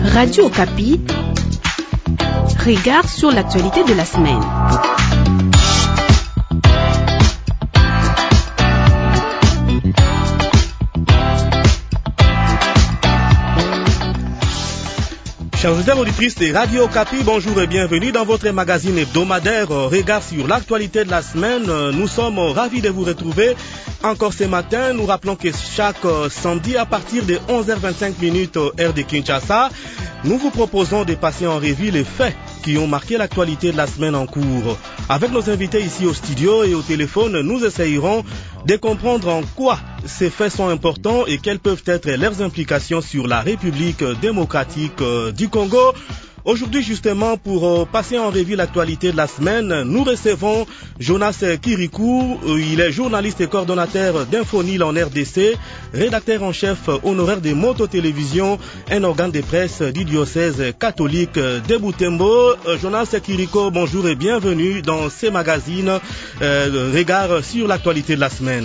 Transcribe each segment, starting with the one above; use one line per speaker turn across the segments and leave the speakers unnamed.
Radio Okapi, regard sur l'actualité de la semaine.
Chers auditeurs et auditrices de Radio Okapi, bonjour et bienvenue dans votre magazine hebdomadaire Regard sur l'actualité de la semaine. Nous sommes ravis de vous retrouver encore ce matin. Nous rappelons que chaque samedi à partir de 11h25 heure de Kinshasa, nous vous proposons de passer en revue les faits qui ont marqué l'actualité de la semaine en cours. Avec nos invités ici au studio et au téléphone, nous essayerons de comprendre en quoi ces faits sont importants et quelles peuvent être leurs implications sur la République démocratique du Congo. Aujourd'hui, justement, pour passer en revue l'actualité de la semaine, nous recevons Jonas Kirikou. Il est journaliste et coordonnateur d'Infonil en RDC, rédacteur en chef honoraire de Moto Télévision, un organe de presse du diocèse catholique de Butembo. Jonas Kirikou, bonjour et bienvenue dans ce magazine Regard sur l'actualité de la semaine.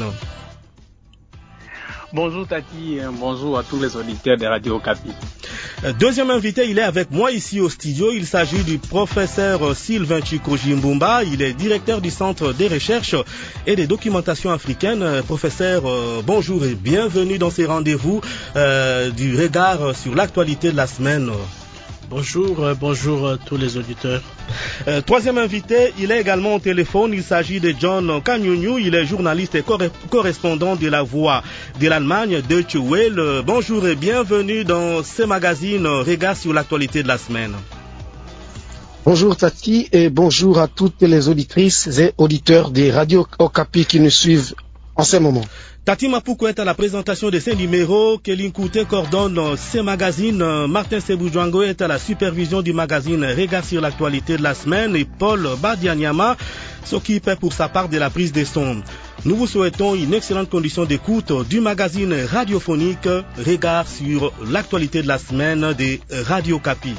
Bonjour Tati, bonjour à tous les auditeurs de Radio Okapi.
Deuxième invité, il est avec moi ici au studio. Il s'agit du professeur Sylvain Chikoji Mbumba. Il est directeur du Centre des recherches et des documentations africaines. Professeur, bonjour et bienvenue dans ces rendez-vous du regard sur l'actualité de la semaine.
Bonjour à tous les auditeurs.
Troisième invité, il est également au téléphone. Il s'agit de John Kanyunyu. Il est journaliste et correspondant de La Voix de l'Allemagne, Deutsche Welle. Bonjour et bienvenue dans ce magazine Regard sur l'actualité de la semaine.
Bonjour Tati et bonjour à toutes les auditrices et auditeurs des Radio Okapi qui nous suivent en ce moment.
Tati Mapoukou est à la présentation de ces numéros. Kéline Kouté coordonne ces magazines. Martin Seboujango est à la supervision du magazine Regard sur l'actualité de la semaine. Et Paul Badianyama s'occupe pour sa part de la prise des sons. Nous vous souhaitons une excellente condition d'écoute du magazine radiophonique Regard sur l'actualité de la semaine de Radio Okapi.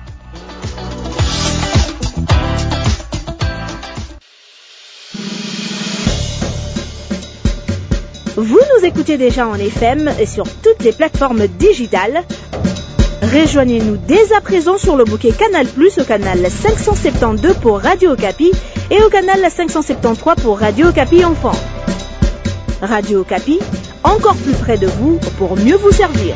Vous nous écoutez déjà en FM et sur toutes les plateformes digitales. Rejoignez-nous dès à présent sur le bouquet Canal+, au canal 572 pour Radio Okapi et au canal 573 pour Radio Okapi Enfant. Radio Okapi, encore plus près de vous pour mieux vous servir.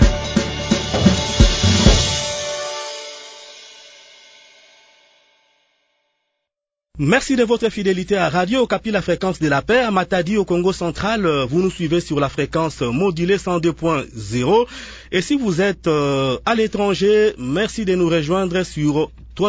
Merci de votre fidélité à Radio Okapi, la fréquence de la paix. À Matadi, au Congo central, vous nous suivez sur la fréquence modulée 102.0. Et si vous êtes à l'étranger, merci de nous rejoindre sur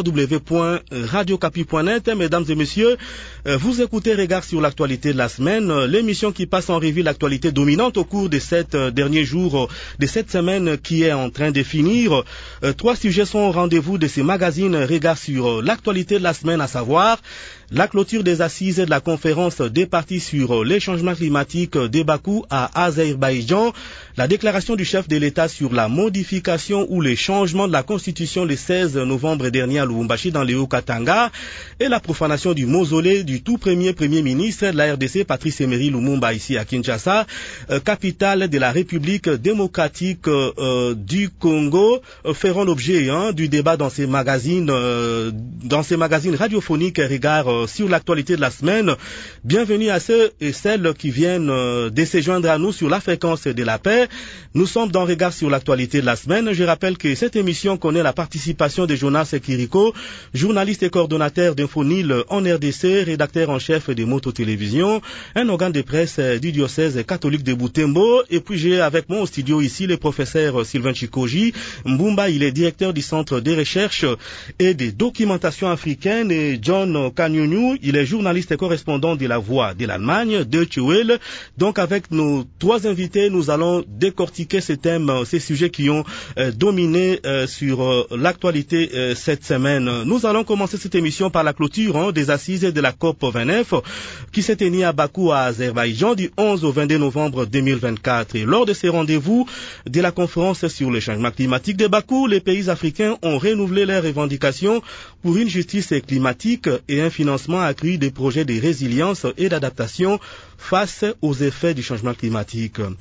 www.radiocapi.net. Mesdames et messieurs, vous écoutez Regard sur l'actualité de la semaine, l'émission qui passe en revue l'actualité dominante au cours de ces derniers jours, de cette semaine qui est en train de finir. Trois sujets sont au rendez-vous de ces magazines Regard sur l'actualité de la semaine, à savoir la clôture des assises de la conférence des partis sur les changements climatiques de Bakou à Azerbaïdjan, la déclaration du chef de l'État sur la modification ou les changements de la Constitution le 16 novembre dernier à Lubumbashi dans les Haut-Katanga et la profanation du mausolée du tout premier ministre de la RDC, Patrice Emery Lumumba, ici à Kinshasa, capitale de la République démocratique du Congo, feront l'objet du débat dans ces magazines radiophoniques Regard sur l'actualité de la semaine. Bienvenue à ceux et celles qui viennent de se joindre à nous sur la fréquence de la paix. Nous sommes dans Regard sur l'actualité de la semaine. Je rappelle que cette émission connaît la participation de Jonas Kirikou, journaliste et coordonnateur d'Infonil en RDC, rédacteur en chef de Moto Télévision, un organe de presse du diocèse catholique de Butembo. Et puis j'ai avec moi au studio ici le professeur Sylvain Chikoji Mbumba. Il est directeur du Centre des recherches et des documentations africaines, et John Kanyunyu, il est journaliste et correspondant de La Voix de l'Allemagne, Deutsche Welle. Donc avec nos trois invités, nous allons décortiquer ces thèmes, ces sujets qui ont dominé sur l'actualité cette semaine. Nous allons commencer cette émission par la clôture des assises de la COP 29 qui s'est tenue à Bakou à Azerbaïdjan du 11 au 22 novembre 2024. Et lors de ces rendez-vous de la conférence sur le changement climatique de Bakou, les pays africains ont renouvelé leurs revendications pour une justice climatique et un financement accru des projets de résilience et d'adaptation face aux effets du changement climatique.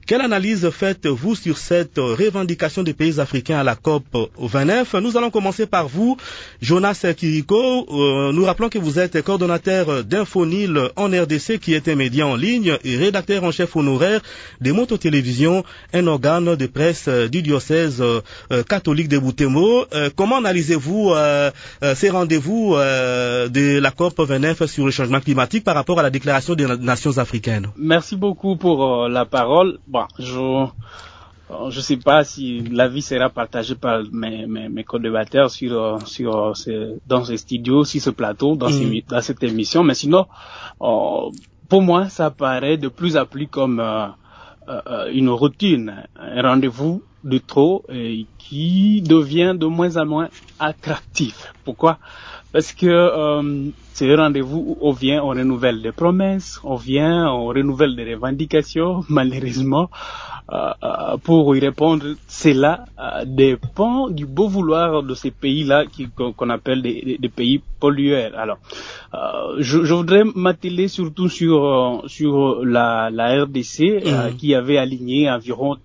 Quelle analyse faites-vous sur cette revendication des pays africains à la COP 29? Nous allons commencer par vous, Jonas Kiriko. Nous rappelons que vous êtes coordonnateur d'Infonil en RDC, qui est un média en ligne, et rédacteur en chef honoraire des Moto-Télévisions, un organe de presse du diocèse catholique de Butembo. Comment analysez-vous ces rendez-vous de la COP 29 sur le changement climatique par rapport à la déclaration des nations africaines?
Merci beaucoup pour la parole. Bon, je sais pas si l'avis sera partagé par mes co-débatteurs dans ce studio, sur ce plateau, dans cette émission, mais sinon, pour moi, ça paraît de plus en plus comme une routine, un rendez-vous de trop qui devient de moins en moins attractif. Pourquoi? Parce que c'est un rendez-vous où on vient, on renouvelle des promesses, on renouvelle des revendications. Malheureusement, pour y répondre, cela dépend du beau vouloir de ces pays-là qu'on appelle des pays pollueurs. Alors, je voudrais m'atteler surtout sur la RDC qui avait aligné environ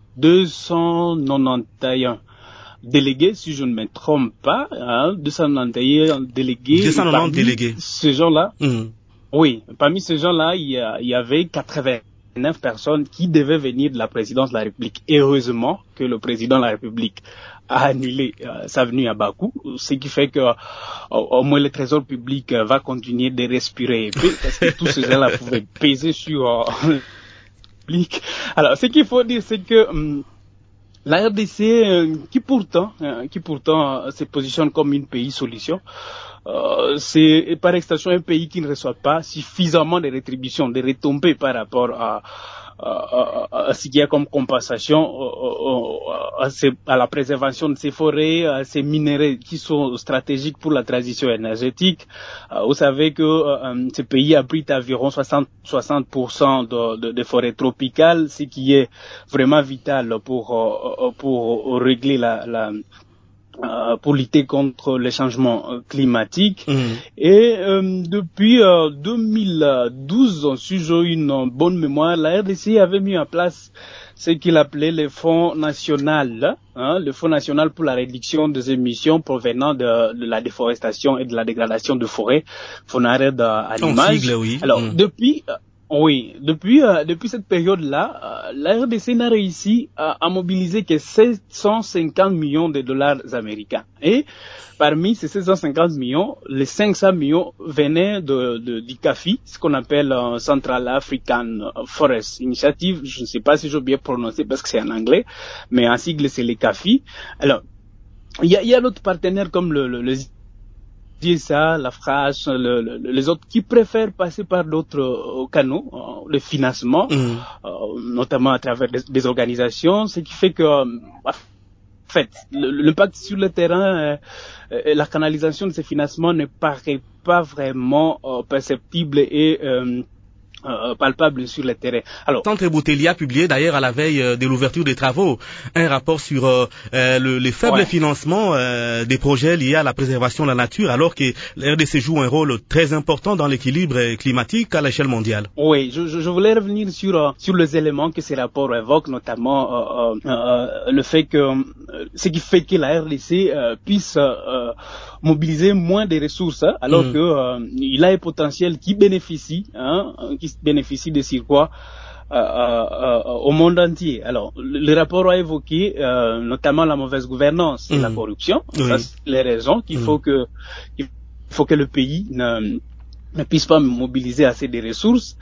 291 délégués, si je ne me trompe pas, 291 délégués.
290 délégués.
Ces gens-là, oui, parmi ces gens-là, il y avait 89 personnes qui devaient venir de la présidence de la République. Et heureusement que le président de la République a annulé sa venue à Bakou, ce qui fait que au moins le trésor public va continuer de respirer épais, parce que tous ces gens-là pouvaient peser sur le public. Alors, ce qu'il faut dire, c'est que la RDC, qui pourtant se positionne comme une pays solution, c'est par extension un pays qui ne reçoit pas suffisamment de rétributions, de retombées par rapport à ce qu'il y a comme compensation à la préservation de ces forêts, à ces minéraux qui sont stratégiques pour la transition énergétique. Vous savez que ce pays abrite environ 60% de forêts tropicales, ce qui est vraiment vital pour régler pour lutter contre les changements climatiques. Et depuis 2012, si j'ai une bonne mémoire, la RDC avait mis en place ce qu'il appelait le Fonds national, le Fonds national pour la réduction des émissions provenant de la déforestation et de la dégradation de forêts, FONARED à l'image.
Oui.
Alors, depuis cette période-là, la RDC n'a réussi à mobiliser que 750 millions de dollars américains. Et parmi ces 750 millions, les 500 millions venaient du CAFI, ce qu'on appelle Central African Forest Initiative. Je ne sais pas si j'ai bien prononcé parce que c'est en anglais, mais en sigle, c'est les CAFI. Alors, il y a d'autres partenaires comme le ça, la France, les autres qui préfèrent passer par d'autres canaux de financement, notamment à travers des organisations, ce qui fait que, en fait, l'impact sur le terrain, la canalisation de ces financements ne paraît pas vraiment perceptible et palpable sur le terrain.
Alors, Centre Boutelli a publié d'ailleurs à la veille de l'ouverture des travaux un rapport sur les faibles financements des projets liés à la préservation de la nature, alors que la RDC joue un rôle très important dans l'équilibre climatique à l'échelle mondiale.
Oui, je voulais revenir sur les éléments que ces rapports évoquent, notamment le fait que ce qui fait que la RDC puisse mobiliser moins de ressources, alors que il a un potentiel qui bénéficie de surcroît au monde entier. Alors, le rapport a évoqué notamment la mauvaise gouvernance et la corruption. Ça, c'est les raisons qu'il faut que le pays ne puisse pas mobiliser assez de ressources.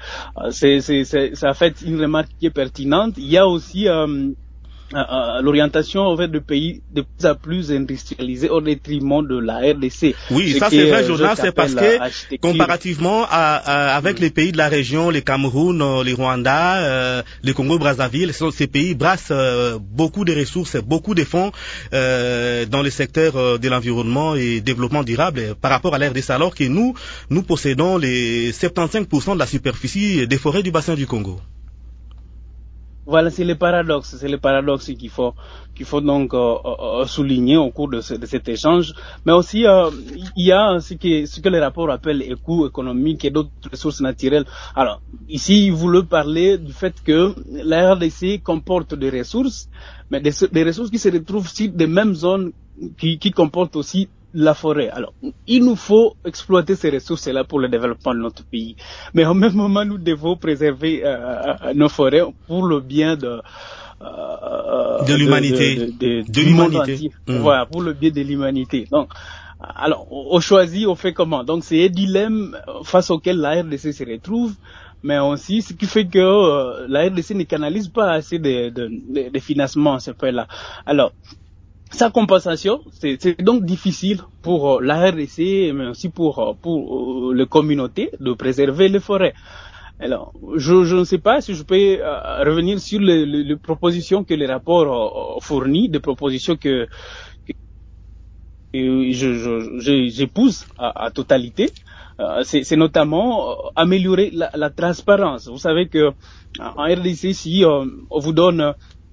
Ça fait une remarque qui est pertinente. Il y a aussi l'orientation vers des pays de plus en plus industrialisés au détriment de la RDC.
Oui, ça c'est vrai, Jonas, c'est parce que comparativement avec les pays de la région, les Cameroun, les Rwanda, les Congo-Brazzaville, ces pays brassent beaucoup de ressources, beaucoup de fonds dans le secteur de l'environnement et développement durable par rapport à la RDC, alors que nous possédons les 75% de la superficie des forêts du bassin du Congo.
Voilà, c'est le paradoxe qu'il faut donc souligner au cours de cet échange. Mais aussi, il y a ce que les rapports appellent les coûts économiques et d'autres ressources naturelles. Alors, ici, il voulait parler du fait que la RDC comporte des ressources, mais des ressources qui se retrouvent sur des mêmes zones qui comportent aussi la forêt. Alors, il nous faut exploiter ces ressources-là pour le développement de notre pays. Mais au même moment, nous devons préserver nos forêts pour le bien de
l'humanité.
De l'humanité. Voilà, pour le bien de l'humanité. Donc, alors, on choisit, on fait comment? Donc, c'est un dilemme face auquel la RDC se retrouve, mais aussi ce qui fait que la RDC ne canalise pas assez de financement à ce point-là. Alors, sa compensation, c'est donc difficile pour la RDC, mais aussi pour les communautés de préserver les forêts. Alors, je ne sais pas si je peux revenir sur les propositions que les rapports fournissent, des propositions que j'épouse à totalité. C'est notamment améliorer la transparence. Vous savez que en RDC, si on vous donne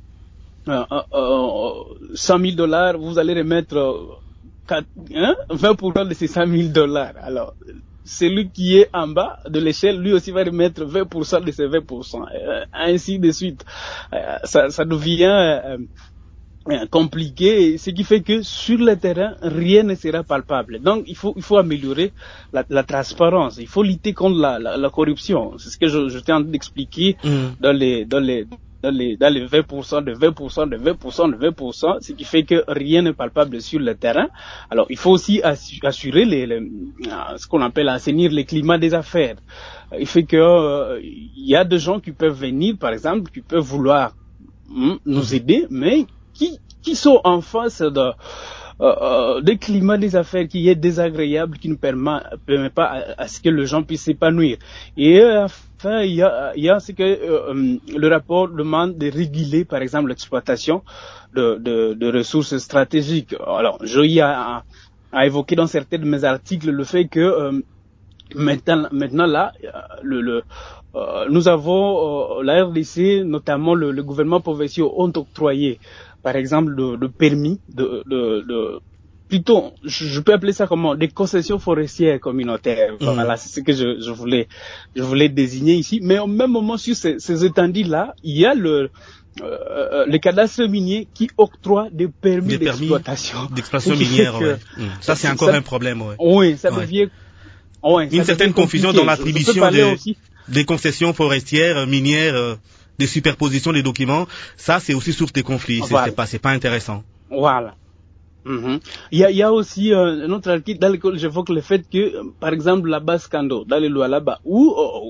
$100,000, vous allez remettre 20% de ces $100,000. Alors, celui qui est en bas de l'échelle, lui aussi va remettre 20% de ces 20%, ainsi de suite. Ça devient compliqué, ce qui fait que sur le terrain, rien ne sera palpable. Donc, il faut améliorer la transparence. Il faut lutter contre la corruption. C'est ce que je t'ai en train d'expliquer dans les 20% de 20% de 20% de 20%, ce qui fait que rien n'est palpable sur le terrain. Alors, il faut aussi assurer ce qu'on appelle assainir le climat des affaires. Il fait que il y a des gens qui peuvent venir, par exemple, qui peuvent vouloir nous aider, mais qui sont en face des climats des affaires qui est désagréable, qui ne permet pas à ce que les gens puissent s'épanouir. Et enfin, il y a ce que le rapport demande de réguler, par exemple, l'exploitation de ressources stratégiques. Alors, j'ai à évoquer dans certains de mes articles le fait que maintenant là, nous avons la RDC, notamment le gouvernement provincial, ont octroyé, par exemple, de permis plutôt, je peux appeler ça comment, des concessions forestières communautaires. Voilà, c'est ce que je voulais désigner ici. Mais au même moment, sur ces étendues-là, il y a le cadastre minier qui octroie des permis d'exploitation.
D'exploitation minière, ouais. Ça, c'est encore un problème, ouais.
Oui, ça devient... Ouais,
une certaine confusion dans l'attribution des concessions forestières, minières, des superpositions des documents. Ça, c'est aussi source de conflits. Voilà. C'est pas intéressant.
Voilà. Il y a aussi un autre article dans lequel j'évoque le fait que, par exemple, la base Kando, dans les lois là-bas, où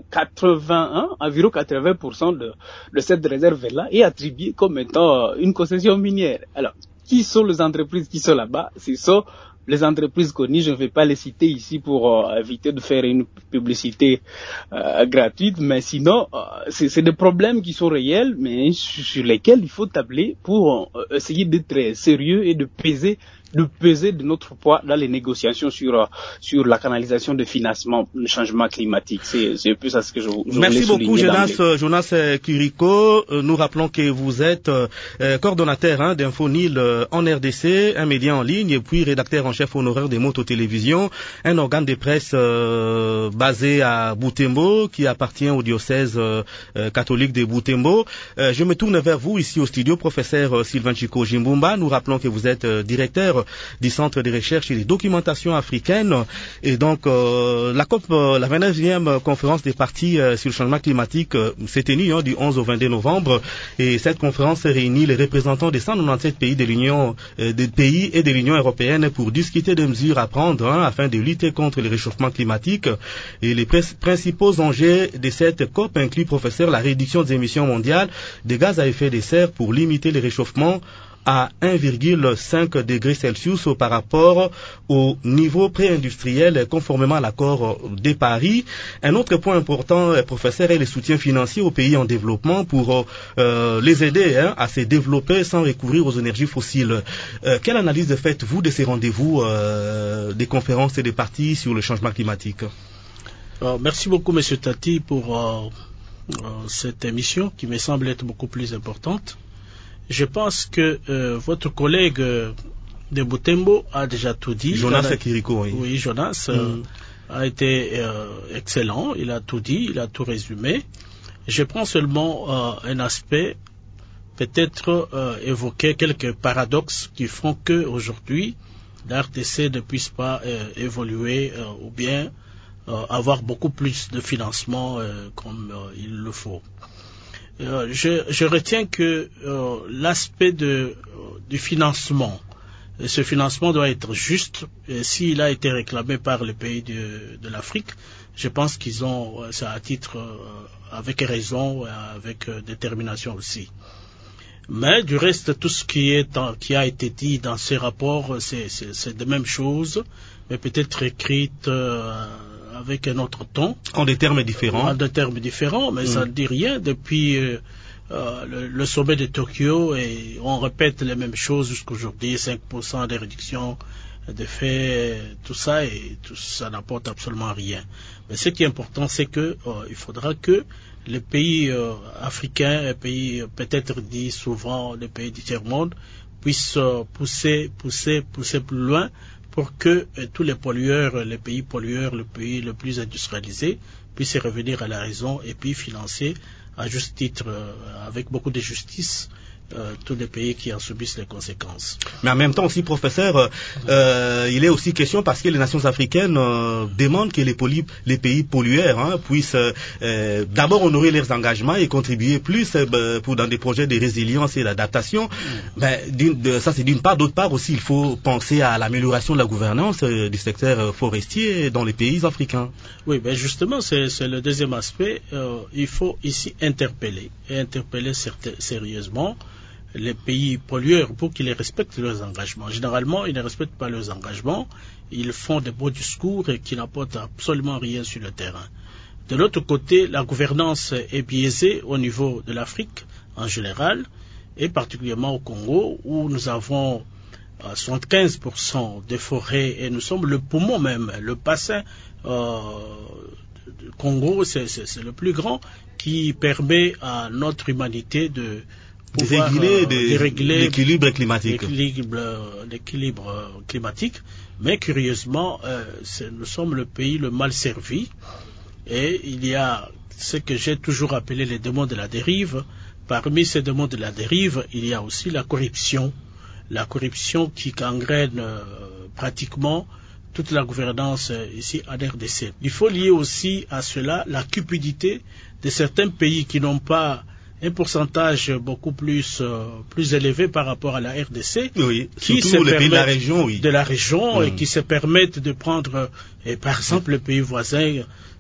environ 80% de cette réserve-là est attribuée comme étant une concession minière. Alors, qui sont les entreprises qui sont là-bas? Ce sont les entreprises connues, je ne vais pas les citer ici pour éviter de faire une publicité gratuite, mais sinon, c'est des problèmes qui sont réels, mais sur lesquels il faut tabler pour essayer d'être sérieux et de peser de notre poids dans les négociations sur la canalisation de financement du changement climatique. C'est un peu ça ce que je
Merci beaucoup, Jonas Curicó. Nous rappelons que vous êtes coordonnateur d'Infonil en RDC, un média en ligne, et puis rédacteur en chef honoraire des Moto Télévision, un organe de presse basé à Butembo, qui appartient au diocèse catholique de Butembo. Je me tourne vers vous ici au studio, professeur Sylvain Chico Jimbumba. Nous rappelons que vous êtes directeur du Centre de recherche et de documentation africaine. Et donc, la 29e conférence des partis sur le changement climatique s'est tenue du 11 au 22 novembre. Et cette conférence réunit les représentants des 197 pays de l'Union, des pays et de l'Union européenne pour discuter des mesures à prendre afin de lutter contre le réchauffement climatique. Et les principaux enjeux de cette COP incluent, professeur, la réduction des émissions mondiales de gaz à effet de serre pour limiter le réchauffement à 1,5 degré Celsius par rapport au niveau pré-industriel conformément à l'accord de Paris. Un autre point important, professeur, est le soutien financier aux pays en développement pour les aider à se développer sans recourir aux énergies fossiles. Quelle analyse faites-vous de ces rendez-vous des conférences et des partis sur le changement climatique?
Merci beaucoup, Monsieur Tati, pour cette émission qui me semble être beaucoup plus importante. Je pense que votre collègue de Butembo a déjà tout dit.
Jonas Akiriko, oui.
Oui, Jonas a été excellent. Il a tout dit, il a tout résumé. Je prends seulement un aspect, peut-être évoquer quelques paradoxes qui font que aujourd'hui la RDC ne puisse pas évoluer ou bien avoir beaucoup plus de financement comme il le faut. Je retiens que l'aspect du financement, ce financement doit être juste. S'il a été réclamé par les pays de l'Afrique, je pense qu'ils ont ça à titre avec raison, avec détermination aussi. Mais du reste, tout ce qui a été dit dans ces rapports, c'est de même chose, mais peut-être écrite avec un autre ton.
En des termes différents.
En des termes différents, mais ça ne dit rien. Depuis le sommet de Tokyo, et on répète les mêmes choses jusqu'aujourd'hui, 5% de réduction de faits, tout ça, et tout ça n'apporte absolument rien. Mais ce qui est important, c'est que il faudra que les pays africains, les pays peut-être dit souvent les pays du tiers-monde, puissent pousser plus loin pour que tous les pollueurs, les pays pollueurs, le pays le plus industrialisé, puissent revenir à la raison et puis financer à juste titre, avec beaucoup de justice, tous les pays qui en subissent les conséquences.
Mais en même temps aussi, professeur, il est aussi question parce que les nations africaines demandent que les pays pollueurs puissent d'abord honorer leurs engagements et contribuer plus dans des projets de résilience et d'adaptation. Mais ça c'est d'une part. D'autre part aussi, il faut penser à l'amélioration de la gouvernance du secteur forestier dans les pays africains.
Oui, ben justement, c'est le deuxième aspect. Il faut ici interpeller sérieusement les pays pollueurs pour qu'ils respectent leurs engagements. Généralement, ils ne respectent pas leurs engagements. Ils font des beaux discours qui n'apportent absolument rien sur le terrain. De l'autre côté, la gouvernance est biaisée au niveau de l'Afrique en général, et particulièrement au Congo, où nous avons 75% des forêts, et nous sommes le poumon même, le bassin du Congo, c'est le plus grand, qui permet à notre humanité de
régler l'équilibre climatique.
L'équilibre climatique, mais curieusement, nous sommes le pays le mal servi, et il y a ce que j'ai toujours appelé les démons de la dérive. Parmi ces démons de la dérive, il y a aussi la corruption qui gangrène pratiquement toute la gouvernance ici en RDC. Il faut lier aussi à cela la cupidité de certains pays qui n'ont pas un pourcentage beaucoup plus élevé par rapport à la RDC,
oui, qui surtout les pays de la région,
et qui se permettent de prendre, par exemple, les pays voisins.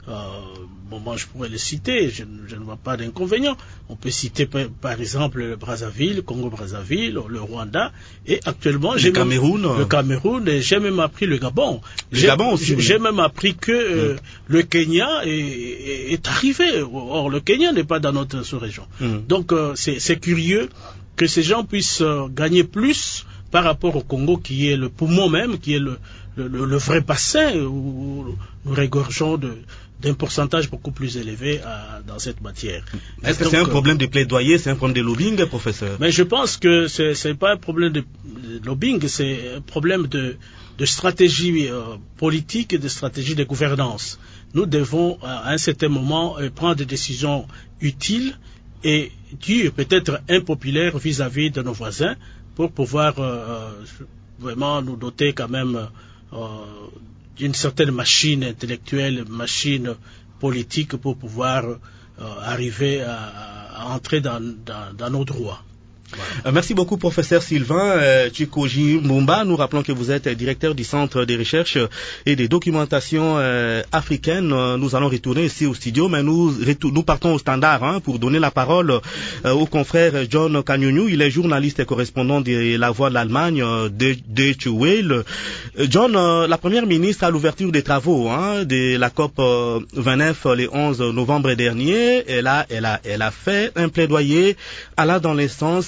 Moi je pourrais les citer, je ne vois pas d'inconvénient. On peut citer par exemple le Brazzaville, Congo-Brazzaville, le Rwanda, et actuellement le Cameroun, et j'ai même appris le Gabon. J'ai même appris que le Kenya est arrivé. Or le Kenya n'est pas dans notre sous-région. Donc c'est curieux que ces gens puissent gagner plus par rapport au Congo, qui est le poumon même, qui est le vrai bassin où nous regorgeons d'un pourcentage beaucoup plus élevé dans cette matière.
Est-ce que c'est un problème de plaidoyer, c'est un problème de lobbying, professeur?
Mais je pense que c'est pas un problème de lobbying, c'est un problème de stratégie politique et de stratégie de gouvernance. Nous devons, à un certain moment, prendre des décisions utiles et dures, peut-être impopulaires vis-à-vis de nos voisins, pour pouvoir vraiment nous doter quand même d'une certaine machine intellectuelle, machine politique pour pouvoir arriver à entrer dans nos droits.
Voilà. Merci beaucoup, professeur Sylvain Chikoji Mumba. Nous rappelons que vous êtes directeur du Centre de recherche et de documentation africaine. Nous allons retourner ici au studio, mais nous partons au standard pour donner la parole au confrère John Kanyunyu. Il est journaliste et correspondant de La Voix de l'Allemagne, Deutsche Welle. John, la première ministre à l'ouverture des travaux de la COP 29 le 11 novembre dernier, elle a fait un plaidoyer allant dans le sens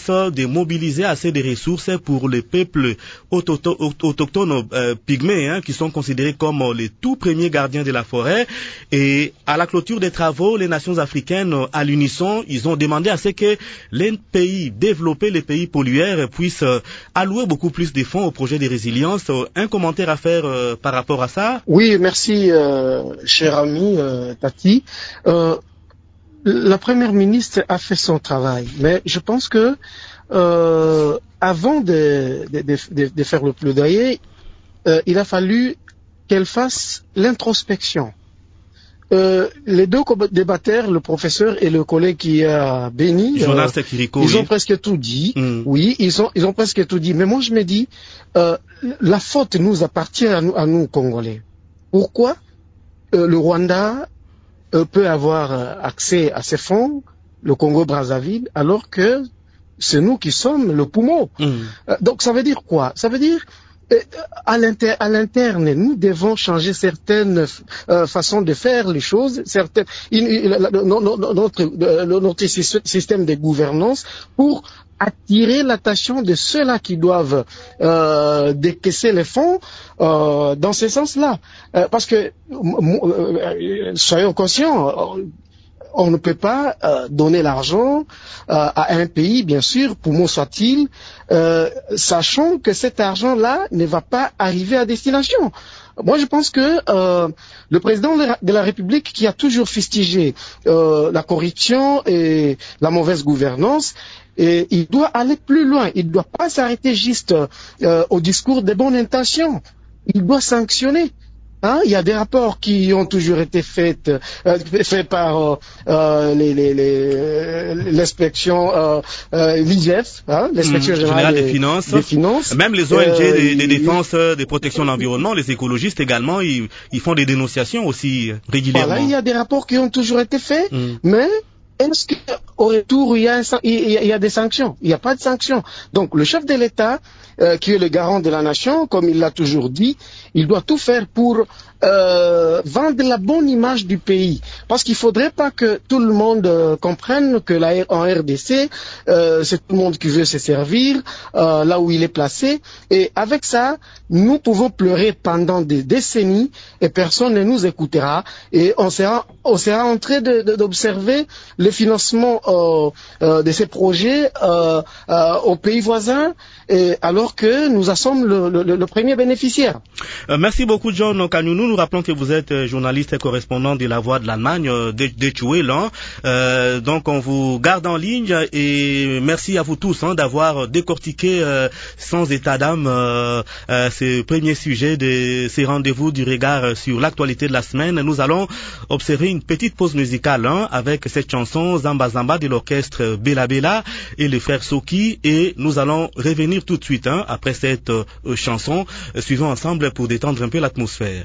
l'objectif de mobiliser assez de ressources pour les peuples autochtones pygmées, qui sont considérés comme les tout premiers gardiens de la forêt. Et à la clôture des travaux, les nations africaines, à l'unisson, ils ont demandé à ce que les pays développés, les pays pollueurs, puissent allouer beaucoup plus de fonds au projet de résilience. Un commentaire à faire par rapport à ça?
Oui, merci, cher ami Tati. La première ministre a fait son travail, mais je pense que avant de faire le plaidoyer, il a fallu qu'elle fasse l'introspection. Les deux débatteurs, le professeur et le collègue qui a béni, ils ont presque tout dit. Oui, ils ont presque tout dit. Mais moi, je me dis, la faute nous appartient à nous Congolais. Pourquoi le Rwanda peut avoir accès à ces fonds, le Congo-Brazzaville, alors que c'est nous qui sommes le poumon. Donc ça veut dire quoi? Ça veut dire à l'interne, nous devons changer certaines façons de faire les choses, notre système de gouvernance pour attirer l'attention de ceux-là qui doivent décaisser les fonds dans ce sens-là. Parce que, soyons conscients, on ne peut pas donner l'argent à un pays, bien sûr, poumon soit-il, sachant que cet argent-là ne va pas arriver à destination. Moi, je pense que le président de la République, qui a toujours fustigé la corruption et la mauvaise gouvernance, et il doit aller plus loin. Il ne doit pas s'arrêter juste au discours des bonnes intentions. Il doit sanctionner. Il y a des rapports qui ont toujours été faits par l'inspection l'IGF, l'inspection générale des finances.
Même les ONG de défense, de protection de l'environnement, les écologistes également, ils font des dénonciations aussi régulièrement.
Voilà, il y a des rapports qui ont toujours été faits, mais est-ce qu'au retour, il y a des sanctions? Il n'y a pas de sanctions. Donc, le chef de l'État, qui est le garant de la nation, comme il l'a toujours dit, il doit tout faire pour vendre la bonne image du pays. Parce qu'il ne faudrait pas que tout le monde comprenne que en RDC, c'est tout le monde qui veut se servir, là où il est placé. Et avec ça, nous pouvons pleurer pendant des décennies et personne ne nous écoutera. Et on sera en train d'observer le financement de ces projets aux pays voisins, alors que nous en sommes le premier bénéficiaire.
Merci beaucoup, John Kanyunou. Nous rappelons que vous êtes journaliste et correspondant de La Voix de l'Allemagne, de Chouélan. Donc, on vous garde en ligne et merci à vous tous d'avoir décortiqué sans état d'âme ce premier sujet de ces rendez-vous du regard sur l'actualité de la semaine. Nous allons observer une petite pause musicale avec cette chanson Zamba Zamba de l'orchestre Bella Bella et les frères Soki, et nous allons revenir tout de suite après cette chanson. Suivons ensemble pour détendre un peu l'atmosphère.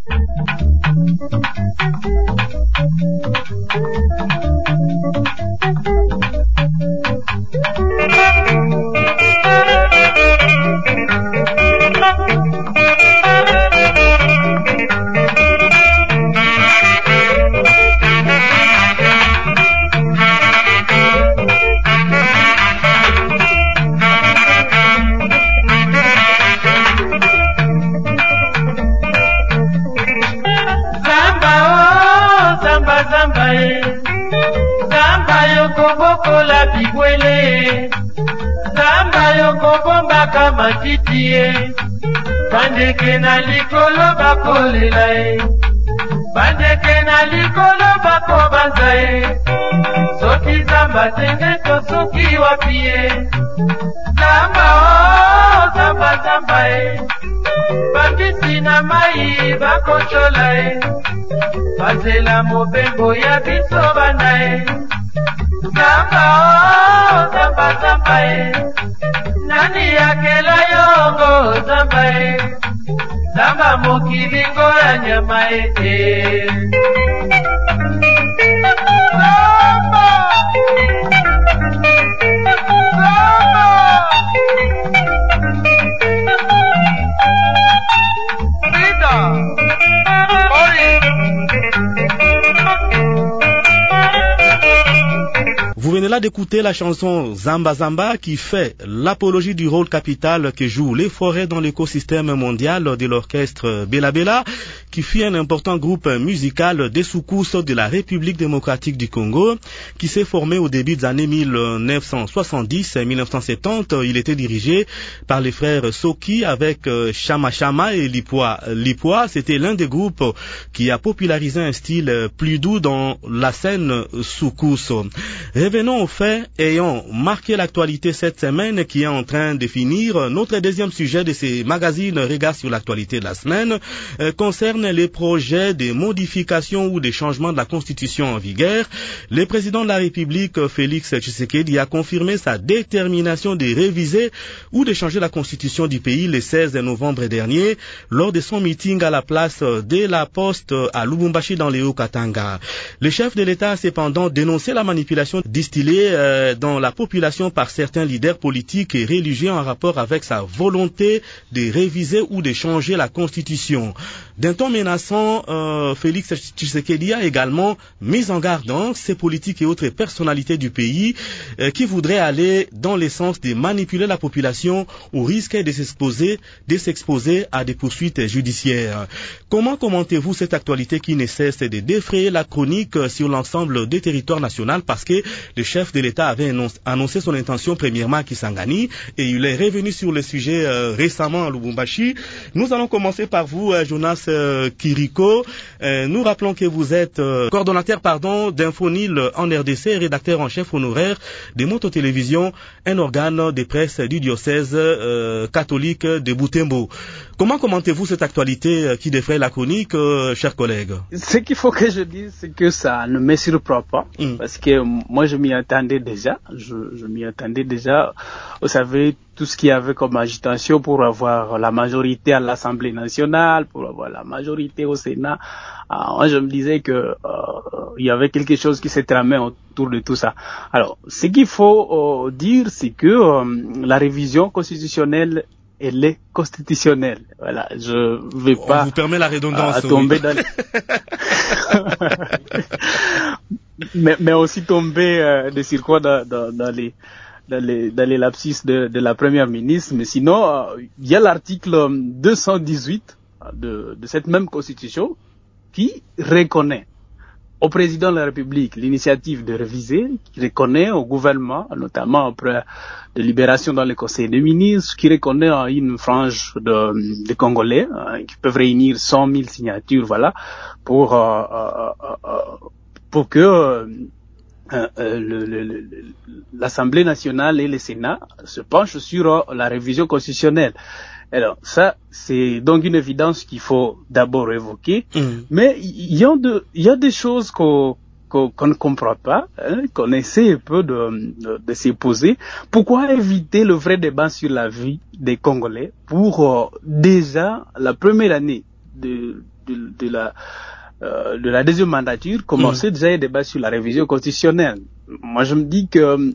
Zamba yokoboko la bigwele, Zamba yokobomba kama titie, bandeke na likolo bakolela e, bandeke na likolo bakobanza e, soki Zamba tenge to soki wapie, Zamba oh Zamba Zamba e, bambisi na mai bakochola e, bazela mobembo ya biso bana e, Zamba oh Zamba Zamba e, nani yakela yongo Zamba e, Zamba mokilingo ya nyama e.
Vous venez là Voilà d'écouter la chanson Zamba Zamba qui fait l'apologie du rôle capital que jouent les forêts dans l'écosystème mondial de l'orchestre Bella Bella, qui fut un important groupe musical des soukous de la République démocratique du Congo, qui s'est formé au début des années 1970-1970. Il était dirigé par les frères Soki avec Chama Chama et Lipwa. Lipwa, c'était l'un des groupes qui a popularisé un style plus doux dans la scène soukous. Revenons aux faits ayant marqué l'actualité cette semaine, qui est en train de finir. Notre deuxième sujet de ces magazines Regard sur l'actualité de la semaine concerne les projets de modification ou de changement de la Constitution en vigueur. Le président de la République, Félix Tshisekedi, a confirmé sa détermination de réviser ou de changer la Constitution du pays le 16 novembre dernier lors de son meeting à la place de la Poste à Lubumbashi dans les Hauts-Katanga. Le chef de l'État a cependant dénoncé la manipulation distillée dans la population par certains leaders politiques et religieux en rapport avec sa volonté de réviser ou de changer la Constitution. D'un ton menaçant, Félix Tshisekedi a également mis en garde ces politiques et autres personnalités du pays qui voudraient aller dans le sens de manipuler la population au risque de s'exposer à des poursuites judiciaires. Comment commentez-vous cette actualité qui ne cesse de défrayer la chronique sur l'ensemble des territoires nationaux, parce que le chef de l'État avait annoncé son intention premièrement à Kisangani et il est revenu sur le sujet récemment à Lubumbashi. Nous allons commencer par vous, Jonas Kiriko. Nous rappelons que vous êtes coordonnateur d'Infonil en RDC et rédacteur en chef honoraire de Moto Télévision, un organe de presse du diocèse catholique de Butembo. Comment commentez-vous cette actualité qui défraie la chronique, chers collègues?
Ce qu'il faut que je dise, c'est que ça ne me surprend pas, parce que moi je m'y attendais déjà. Je m'y attendais déjà. Vous savez, tout ce qu'il y avait comme agitation pour avoir la majorité à l'Assemblée nationale, pour avoir la majorité au Sénat. Moi, je me disais que il y avait quelque chose qui s'est tramé autour de tout ça. Alors, ce qu'il faut dire, c'est que la révision constitutionnelle, elle est constitutionnelle. Voilà, je vais pas.
On vous permet la redondance.
Tomber dans mais aussi tomber de circuit dans les lapsus de la première ministre. Mais sinon, il y a l'article 218 de cette même constitution qui reconnaît au président de la République l'initiative de réviser, qui reconnaît au gouvernement, notamment après de libération dans le Conseil des ministres, qui reconnaît à une frange de Congolais qui peuvent réunir 100 000 signatures, voilà, pour que l'Assemblée nationale et le Sénat se penchent sur la révision constitutionnelle. Alors ça, c'est donc une évidence qu'il faut d'abord évoquer, mais il y a des choses qu'on ne comprend pas, qu'on essaie un peu de se poser. Pourquoi éviter le vrai débat sur la vie des Congolais pour déjà la première année de la deuxième mandature commencer déjà un débat sur la révision constitutionnelle? Moi, je me dis que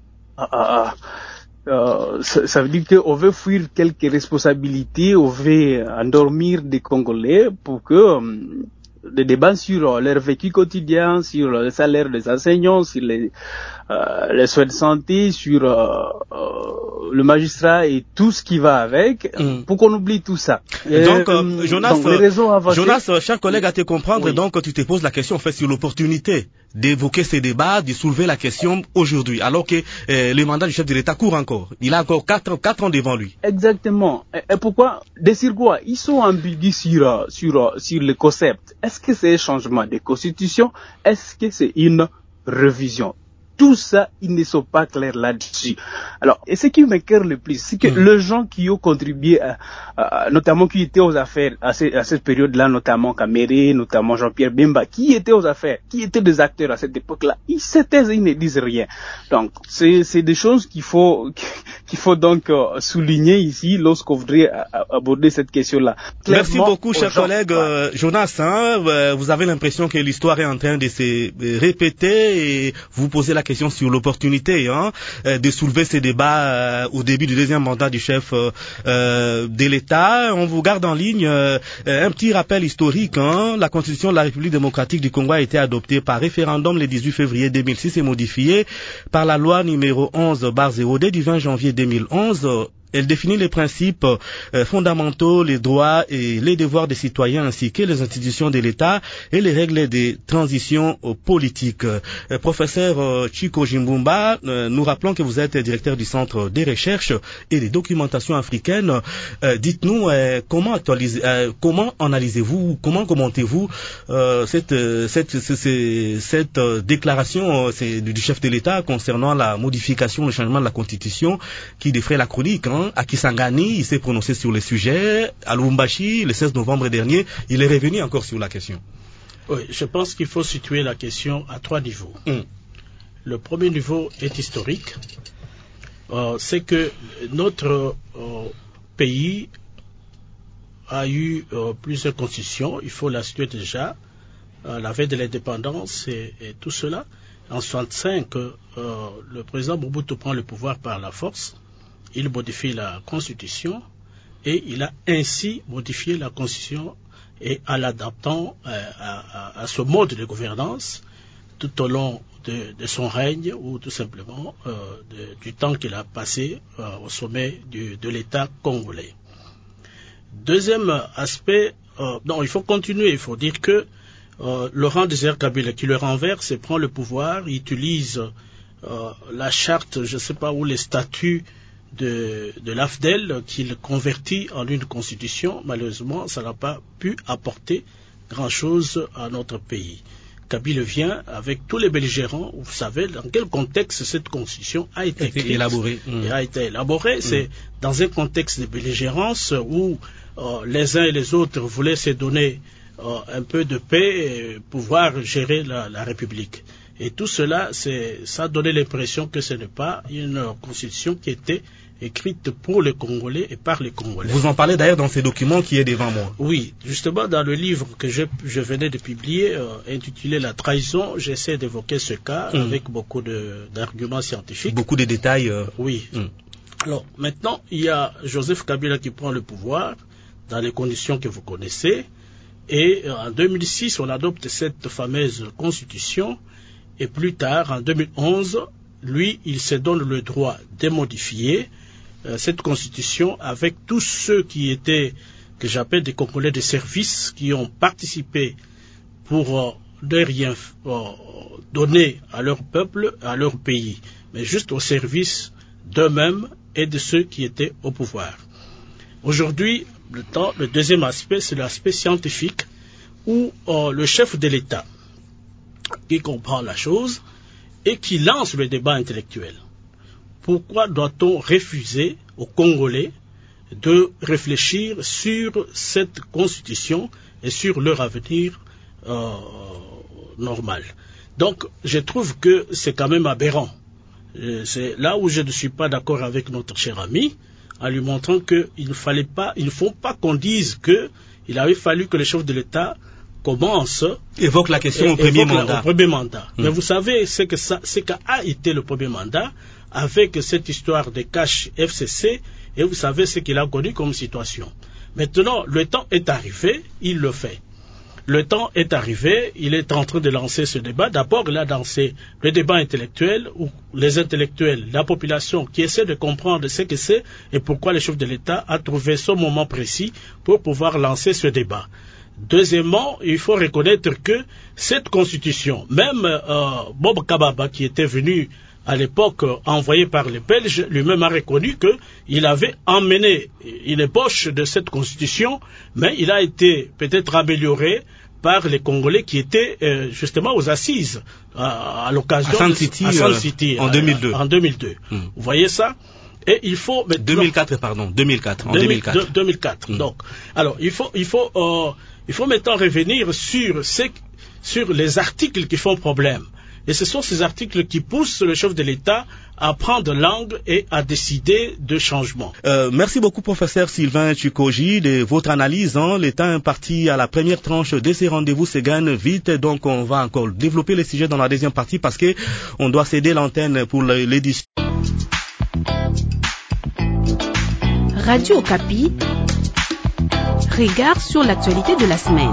ça veut dire qu'on veut fuir quelques responsabilités, on veut endormir des Congolais pour que des débats sur leur vécu quotidien, sur le salaire des enseignants, sur les soins de santé, sur le magistrat et tout ce qui va avec, pour qu'on oublie tout ça.
Donc, Jonas, cher collègue, à te comprendre, oui. Donc tu te poses la question en fait sur l'opportunité d'évoquer ces débats, de soulever la question aujourd'hui, alors que le mandat du chef de l'État court encore. Il a encore 4 ans devant lui.
Exactement. Et pourquoi? Des quoi? Ils sont ambigus sur le concept. Est-ce que c'est un changement de constitution? Est-ce que c'est une révision? Tout ça, ils ne sont pas clairs là-dessus. Alors, et ce qui m'écoeure le plus, c'est que les gens qui ont contribué, notamment qui étaient aux affaires à cette période-là, notamment Kamere, notamment Jean-Pierre Bemba, qui étaient aux affaires, qui étaient des acteurs à cette époque-là, ils se taisent, ils ne disent rien. Donc, c'est des choses qu'il faut donc souligner ici lorsqu'on voudrait aborder cette question-là.
Clairement, merci beaucoup, cher collègue Jonas. Vous avez l'impression que l'histoire est en train de se répéter et vous posez la question question sur l'opportunité de soulever ces débats au début du deuxième mandat du chef de l'État. On vous garde en ligne. Un petit rappel historique. La Constitution de la République démocratique du Congo a été adoptée par référendum le 18 février 2006 et modifiée par la loi numéro 11/0D du 20 janvier 2011. Elle définit les principes fondamentaux, les droits et les devoirs des citoyens ainsi que les institutions de l'État et les règles de transition politiques. Professeur Chiko Jimbumba, nous rappelons que vous êtes directeur du Centre des recherches et des documentations africaines. Dites-nous comment analysez-vous, comment commentez-vous cette déclaration du chef de l'État concernant la modification, le changement de la Constitution qui défraie la chronique. À Kisangani, il s'est prononcé sur le sujet. À Lubumbashi, le 16 novembre dernier, il est revenu encore sur la question.
Oui, je pense qu'il faut situer la question à 3 niveaux. Le premier niveau est historique. C'est que notre pays a eu plusieurs constitutions. Il faut la situer déjà. La veille de l'indépendance et tout cela. En 1965, le président Mobutu prend le pouvoir par la force. Il modifie la Constitution et il a ainsi modifié la Constitution et en l'adaptant à ce mode de gouvernance tout au long de son règne ou tout simplement du temps qu'il a passé au sommet de l'État congolais. Deuxième aspect, il faut continuer, il faut dire que Laurent Désert Kabila qui le renverse et prend le pouvoir, il utilise la charte, je ne sais pas où, les statuts de l'AFDEL qu'il convertit en une constitution. Malheureusement, ça n'a pas pu apporter grand-chose à notre pays. Kabila vient avec tous les belligérants. Vous savez dans quel contexte cette constitution a été
élaborée.
C'est dans un contexte de belligérance où les uns et les autres voulaient se donner un peu de paix et pouvoir gérer la République. Et tout cela, ça a donné l'impression que ce n'est pas une constitution qui était écrite pour les Congolais et par les Congolais.
Vous en parlez d'ailleurs dans ces documents qui est devant moi.
Oui, justement dans le livre que je venais de publier, intitulé La trahison, j'essaie d'évoquer ce cas avec beaucoup d'arguments scientifiques.
Beaucoup de détails.
Oui. Alors maintenant, il y a Joseph Kabila qui prend le pouvoir dans les conditions que vous connaissez. Et en 2006, on adopte cette fameuse constitution. Et plus tard, en 2011, lui, il se donne le droit de modifier cette constitution avec tous ceux qui étaient, que j'appelle des Congolais de service, qui ont participé pour ne rien donner à leur peuple, à leur pays, mais juste au service d'eux-mêmes et de ceux qui étaient au pouvoir. Aujourd'hui, le deuxième aspect, c'est l'aspect scientifique, où le chef de l'État, qui comprend la chose et qui lance le débat intellectuel. Pourquoi doit-on refuser aux Congolais de réfléchir sur cette constitution et sur leur avenir normal? Donc, je trouve que c'est quand même aberrant. C'est là où je ne suis pas d'accord avec notre cher ami, en lui montrant qu'il ne faut pas qu'on dise qu'il avait fallu que le chef de l'État
évoque la question au premier mandat.
Mais vous savez ce qu'a été le premier mandat avec cette histoire de cash FCC, et vous savez ce qu'il a connu comme situation. Maintenant, le temps est arrivé, il le fait. Le temps est arrivé, il est en train de lancer ce débat. D'abord, il a lancé le débat intellectuel, où les intellectuels, la population qui essaie de comprendre ce que c'est et pourquoi le chef de l'État a trouvé ce moment précis pour pouvoir lancer ce débat. Deuxièmement, il faut reconnaître que cette constitution, même Bob Kababa qui était venu à l'époque envoyé par les Belges, lui-même a reconnu qu'il avait emmené une ébauche de cette constitution, mais il a été peut-être amélioré par les Congolais qui étaient justement aux assises à l'occasion
à Sun City en 2002.
En 2002. Vous voyez ça? Et il faut
2004.
Donc, alors il faut maintenant revenir sur les articles qui font problème. Et ce sont ces articles qui poussent le chef de l'État à prendre langue et à décider de changements.
Merci beaucoup, professeur Sylvain Chikoji, de votre analyse. L'État imparti à la première tranche de ces rendez-vous se gagne vite, donc on va encore développer les sujets dans la deuxième partie parce que on doit céder l'antenne pour l'édition.
Radio Okapi, regard sur l'actualité de la semaine.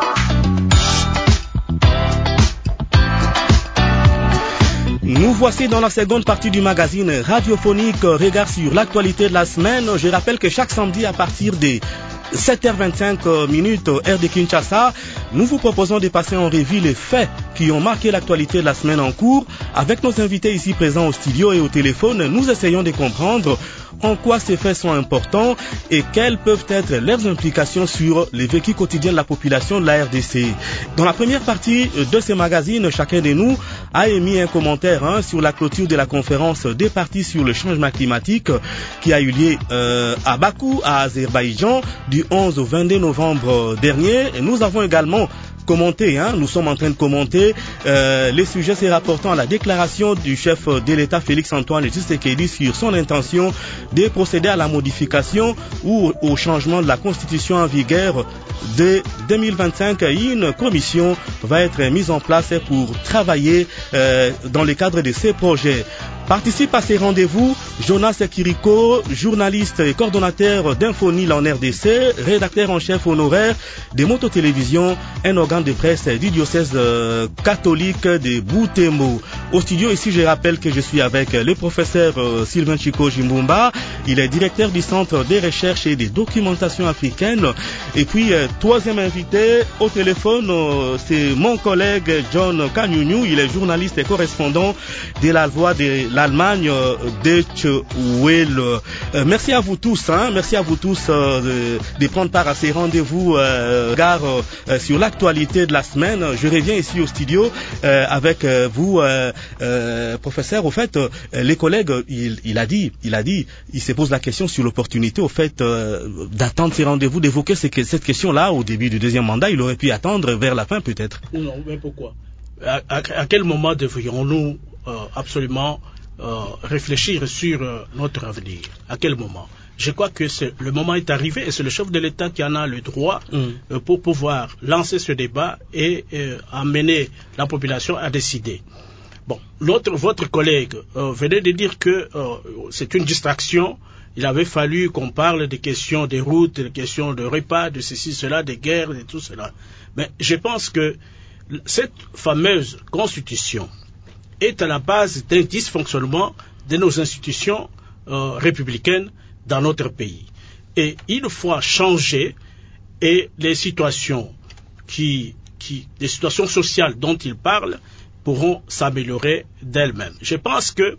Nous voici dans la seconde partie du magazine radiophonique Regard sur l'actualité de la semaine. Je rappelle que chaque samedi à partir des 7h25 heure de Kinshasa, nous vous proposons de passer en revue les faits qui ont marqué l'actualité de la semaine en cours. Avec nos invités ici présents au studio et au téléphone, nous essayons de comprendre en quoi ces faits sont importants et quelles peuvent être leurs implications sur le vécu quotidien de la population de la RDC. Dans la première partie de ce magazine, chacun de nous a émis un commentaire sur la clôture de la conférence des partis sur le changement climatique qui a eu lieu à Bakou, à Azerbaïdjan, du 11 au 22 novembre dernier. Et nous avons également commenter, nous sommes en train de commenter les sujets se rapportant à la déclaration du chef de l'État Félix-Antoine Tshisekedi sur son intention de procéder à la modification ou au changement de la constitution en vigueur de 2025. Une commission va être mise en place pour travailler dans le cadre de ces projets. Participe à ces rendez-vous Jonas Kiriko, journaliste et coordonnateur d'Infonil en RDC, rédacteur en chef honoraire de Moto-Télévision, un organe de presse du diocèse catholique de Butembo. Au studio ici, je rappelle que je suis avec le professeur Sylvain Chikoji Mbumba. Il est directeur du Centre des recherches et des documentations africaines. Et puis, troisième invité au téléphone, c'est mon collègue John Kanyunyu. Il est journaliste et correspondant de la Voix de l'Allemagne, Deutsche Welle. Merci à vous tous, merci à vous tous de prendre part à ces rendez-vous sur l'actualité de la semaine. Je reviens ici au studio avec vous, professeur. Au fait, les collègues, il se pose la question sur l'opportunité, au fait, d'attendre ces rendez-vous, d'évoquer cette question-là au début du deuxième mandat. Il aurait pu attendre vers la fin, peut-être.
Non, mais pourquoi? À quel moment devrions-nous absolument réfléchir sur notre avenir? À quel moment? Je crois que le moment est arrivé et c'est le chef de l'État qui en a le droit pour pouvoir lancer ce débat et amener la population à décider. Bon, votre collègue venait de dire que c'est une distraction. Il avait fallu qu'on parle des questions des routes, des questions de repas, de ceci, cela, des guerres, de tout cela. Mais je pense que cette fameuse constitution est à la base d'un dysfonctionnement de nos institutions républicaines dans notre pays. Et il faut changer et les situations les situations sociales dont il parle pourront s'améliorer d'elles-mêmes. Je pense que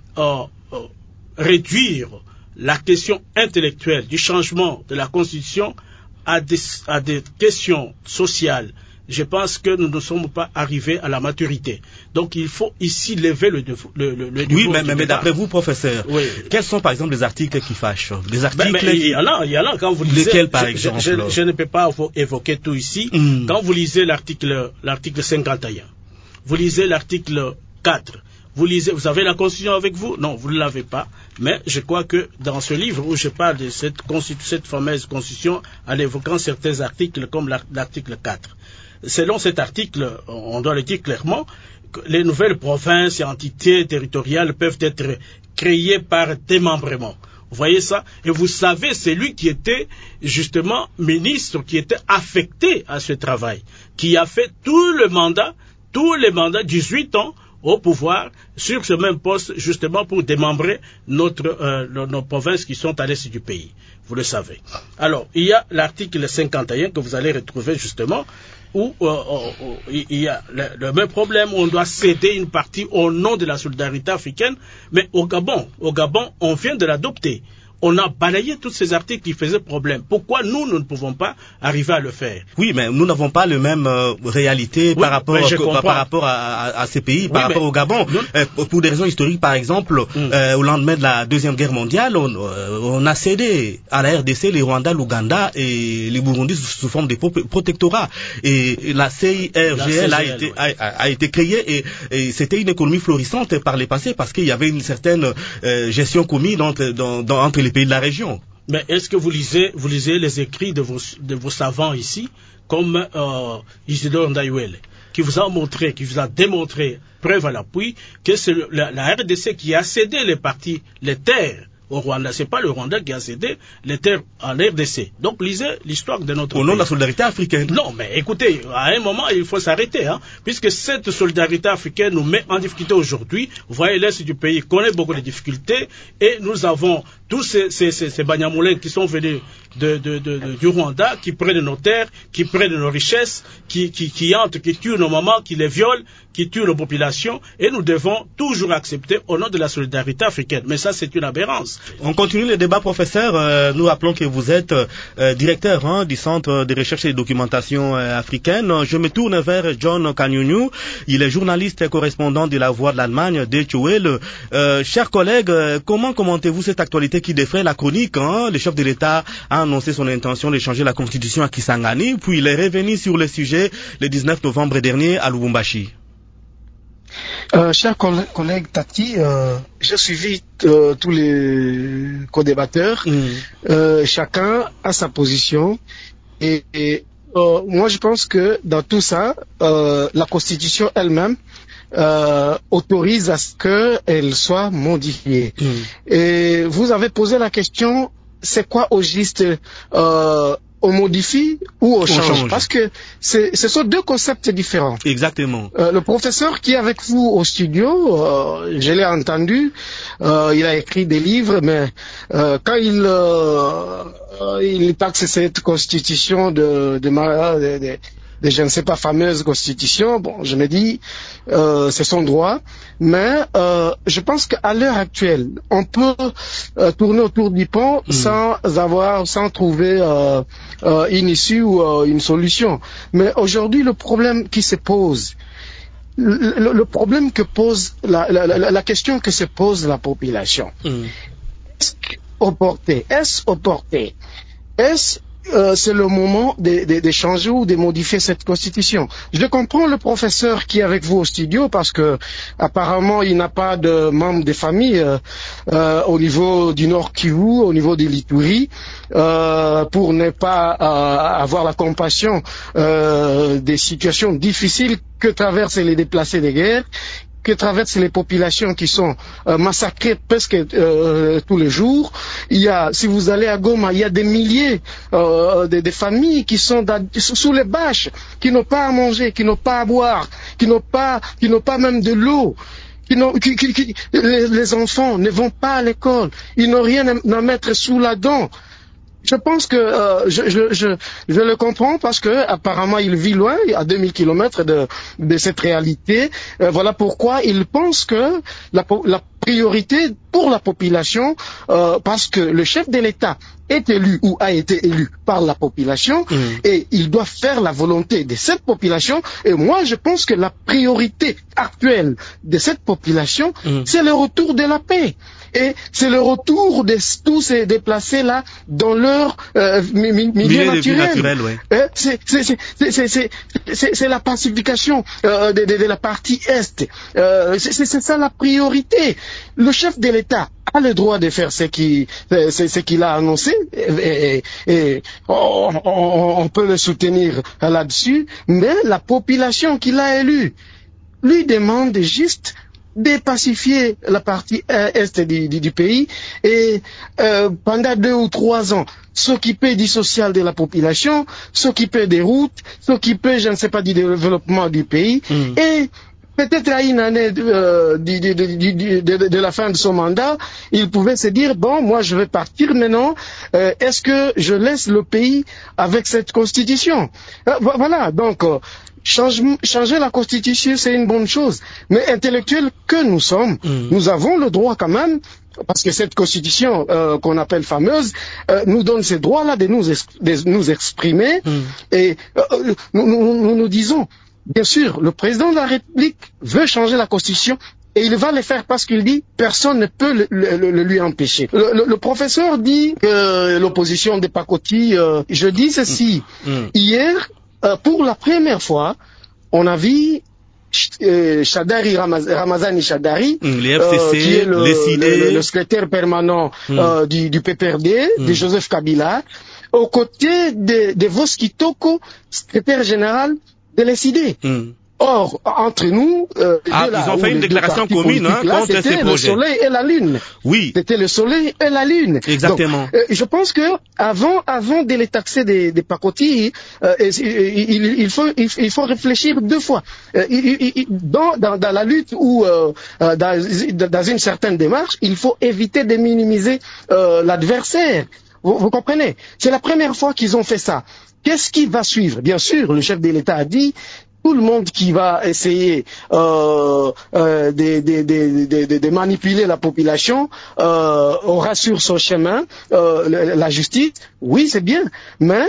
réduire la question intellectuelle du changement de la Constitution à des questions sociales, je pense que nous ne sommes pas arrivés à la maturité. Donc il faut ici lever le niveau.
Oui, mais d'après vous, professeur, quels sont par exemple les articles qui fâchent? Les articles
il y en a quand vous lisez.
Lesquels par exemple?
Je ne peux pas évoquer tout ici. Quand vous lisez l'article 51, vous lisez l'article 4, vous avez la Constitution avec vous? Non, vous ne l'avez pas. Mais je crois que dans ce livre où je parle de cette fameuse Constitution, en évoquant certains articles comme l'article 4, selon cet article, on doit le dire clairement, que les nouvelles provinces et entités territoriales peuvent être créées par démembrement. Vous voyez ça? Et vous savez, c'est lui qui était justement ministre, qui était affecté à ce travail, qui a fait tous les mandats, 18 ans, au pouvoir, sur ce même poste, justement pour démembrer nos provinces qui sont à l'est du pays. Vous le savez. Alors, il y a l'article 51 que vous allez retrouver justement, où il y a le même problème, où on doit céder une partie au nom de la solidarité africaine, mais au Gabon, on vient de l'adopter. on a balayé tous ces articles qui faisaient problème. Pourquoi nous ne pouvons pas arriver à le faire?
Oui, mais nous n'avons pas le même réalité par rapport à ces pays, par rapport au Gabon. Pour des raisons historiques, par exemple, au lendemain de la Deuxième Guerre mondiale, on a cédé à la RDC les Rwanda, l'Ouganda et les Burundi sous forme de protectorats. Et la CIRGL a été créée et c'était une économie florissante par le passé parce qu'il y avait une certaine gestion commune entre les pays de la région.
Mais est-ce que vous lisez les écrits de vos savants ici, comme Isidore Ndayouele, qui vous a montré, qui vous a démontré, preuve à l'appui, que c'est la RDC qui a cédé les terres au Rwanda. C'est pas le Rwanda qui a cédé les terres à l'RDC. Donc lisez l'histoire de notre pays.
Au nom de la solidarité africaine.
Non, mais écoutez, à un moment, il faut s'arrêter, puisque cette solidarité africaine nous met en difficulté aujourd'hui. Vous voyez, l'Est du pays connaît beaucoup de difficultés et nous avons tous ces Banyamoulins qui sont venus du Rwanda, qui prennent nos terres, qui prennent nos richesses, qui entrent, qui tuent nos mamans, qui les violent, qui tuent nos populations, et nous devons toujours accepter au nom de la solidarité africaine. Mais ça, c'est une aberrance.
On continue le débat, professeur. Nous rappelons que vous êtes directeur du Centre de recherche et de documentation africaine. Je me tourne vers John Kanyunyu. Il est journaliste et correspondant de La Voix de l'Allemagne, Deutsche Welle. Chers collègues, comment commentez-vous cette actualité qui défraie la chronique? Le chef de l'État a annoncé son intention de changer la constitution à Kisangani, puis il est revenu sur le sujet le 19 novembre dernier à Lubumbashi.
Chers collègues Tati, j'ai suivi tous les co-débatteurs. Chacun a sa position et moi je pense que dans tout ça, la Constitution elle-même autorise à ce qu'elle soit modifiée. Et vous avez posé la question, c'est quoi au juste on modifie ou on change? Parce que ce sont deux concepts différents.
Exactement.
Le professeur qui est avec vous au studio, je l'ai entendu, il a écrit des livres, mais quand il taxe cette constitution de je ne sais pas, fameuse constitution, bon, je me dis, c'est son droit, mais je pense qu'à l'heure actuelle, on peut tourner autour du pont sans trouver une issue ou une solution. Mais aujourd'hui, le problème qui se pose, le problème que pose la question que se pose la population, est-ce opporté? Est-ce c'est le moment de changer ou de modifier cette constitution? Je comprends le professeur qui est avec vous au studio parce que apparemment il n'a pas de membres de famille au niveau du Nord Kivu, au niveau de l'Ituri, pour ne pas avoir la compassion des situations difficiles que traversent les déplacés de guerre, que traversent les populations qui sont massacrées presque tous les jours. Si vous allez à Goma, il y a des milliers de familles qui sont sous les bâches, qui n'ont pas à manger, qui n'ont pas à boire, qui n'ont pas même de l'eau. Les enfants ne vont pas à l'école, ils n'ont rien à mettre sous la dent. Je pense que je le comprends parce que apparemment il vit loin, à 2000 kilomètres de cette réalité. Voilà pourquoi il pense que la priorité pour la population, parce que le chef de l'État est élu ou a été élu par la population et il doit faire la volonté de cette population. Et moi, je pense que la priorité actuelle de cette population, c'est le retour de la paix. Et c'est le retour de tous ces déplacés-là dans leur milieu naturel.
Ouais.
C'est la pacification de la partie Est. C'est ça la priorité. Le chef de l'État a le droit de faire ce qu'il a annoncé et on peut le soutenir là-dessus, mais la population qui l'a élu lui demande juste de pacifier la partie est du pays et pendant 2 ou 3 ans s'occuper du social de la population, s'occuper des routes, s'occuper, je ne sais pas, du développement du pays et peut-être à une année de la fin de son mandat, il pouvait se dire, bon, moi je vais partir maintenant, est-ce que je laisse le pays avec cette constitution? Voilà, donc changer la constitution, c'est une bonne chose, mais intellectuels que nous sommes, nous avons le droit quand même parce que cette constitution qu'on appelle fameuse nous donne ce droit-là de nous exprimer et nous disons, bien sûr, le président de la République veut changer la constitution et il va le faire parce qu'il dit personne ne peut le lui empêcher. Le professeur dit que l'opposition des pacotis, je dis ceci, hier, pour la première fois, on a vu Ramazani Shadari, qui est le secrétaire permanent du PPRD, de Joseph Kabila, aux côtés de Vos Kitoko, secrétaire général de l'SID. Or, entre nous,
ils ont fait une déclaration commune contre ces projets.
C'était le soleil et la lune.
Oui.
C'était le soleil et la lune.
Exactement.
Donc, je pense que avant de les taxer des pacotis, il faut réfléchir deux fois. Dans la lutte ou dans une certaine démarche, il faut éviter de minimiser l'adversaire. Vous comprenez? C'est la première fois qu'ils ont fait ça. Qu'est-ce qui va suivre? Bien sûr, le chef de l'État a dit tout le monde qui va essayer de manipuler la population aura sur son chemin la justice. Oui, c'est bien, mais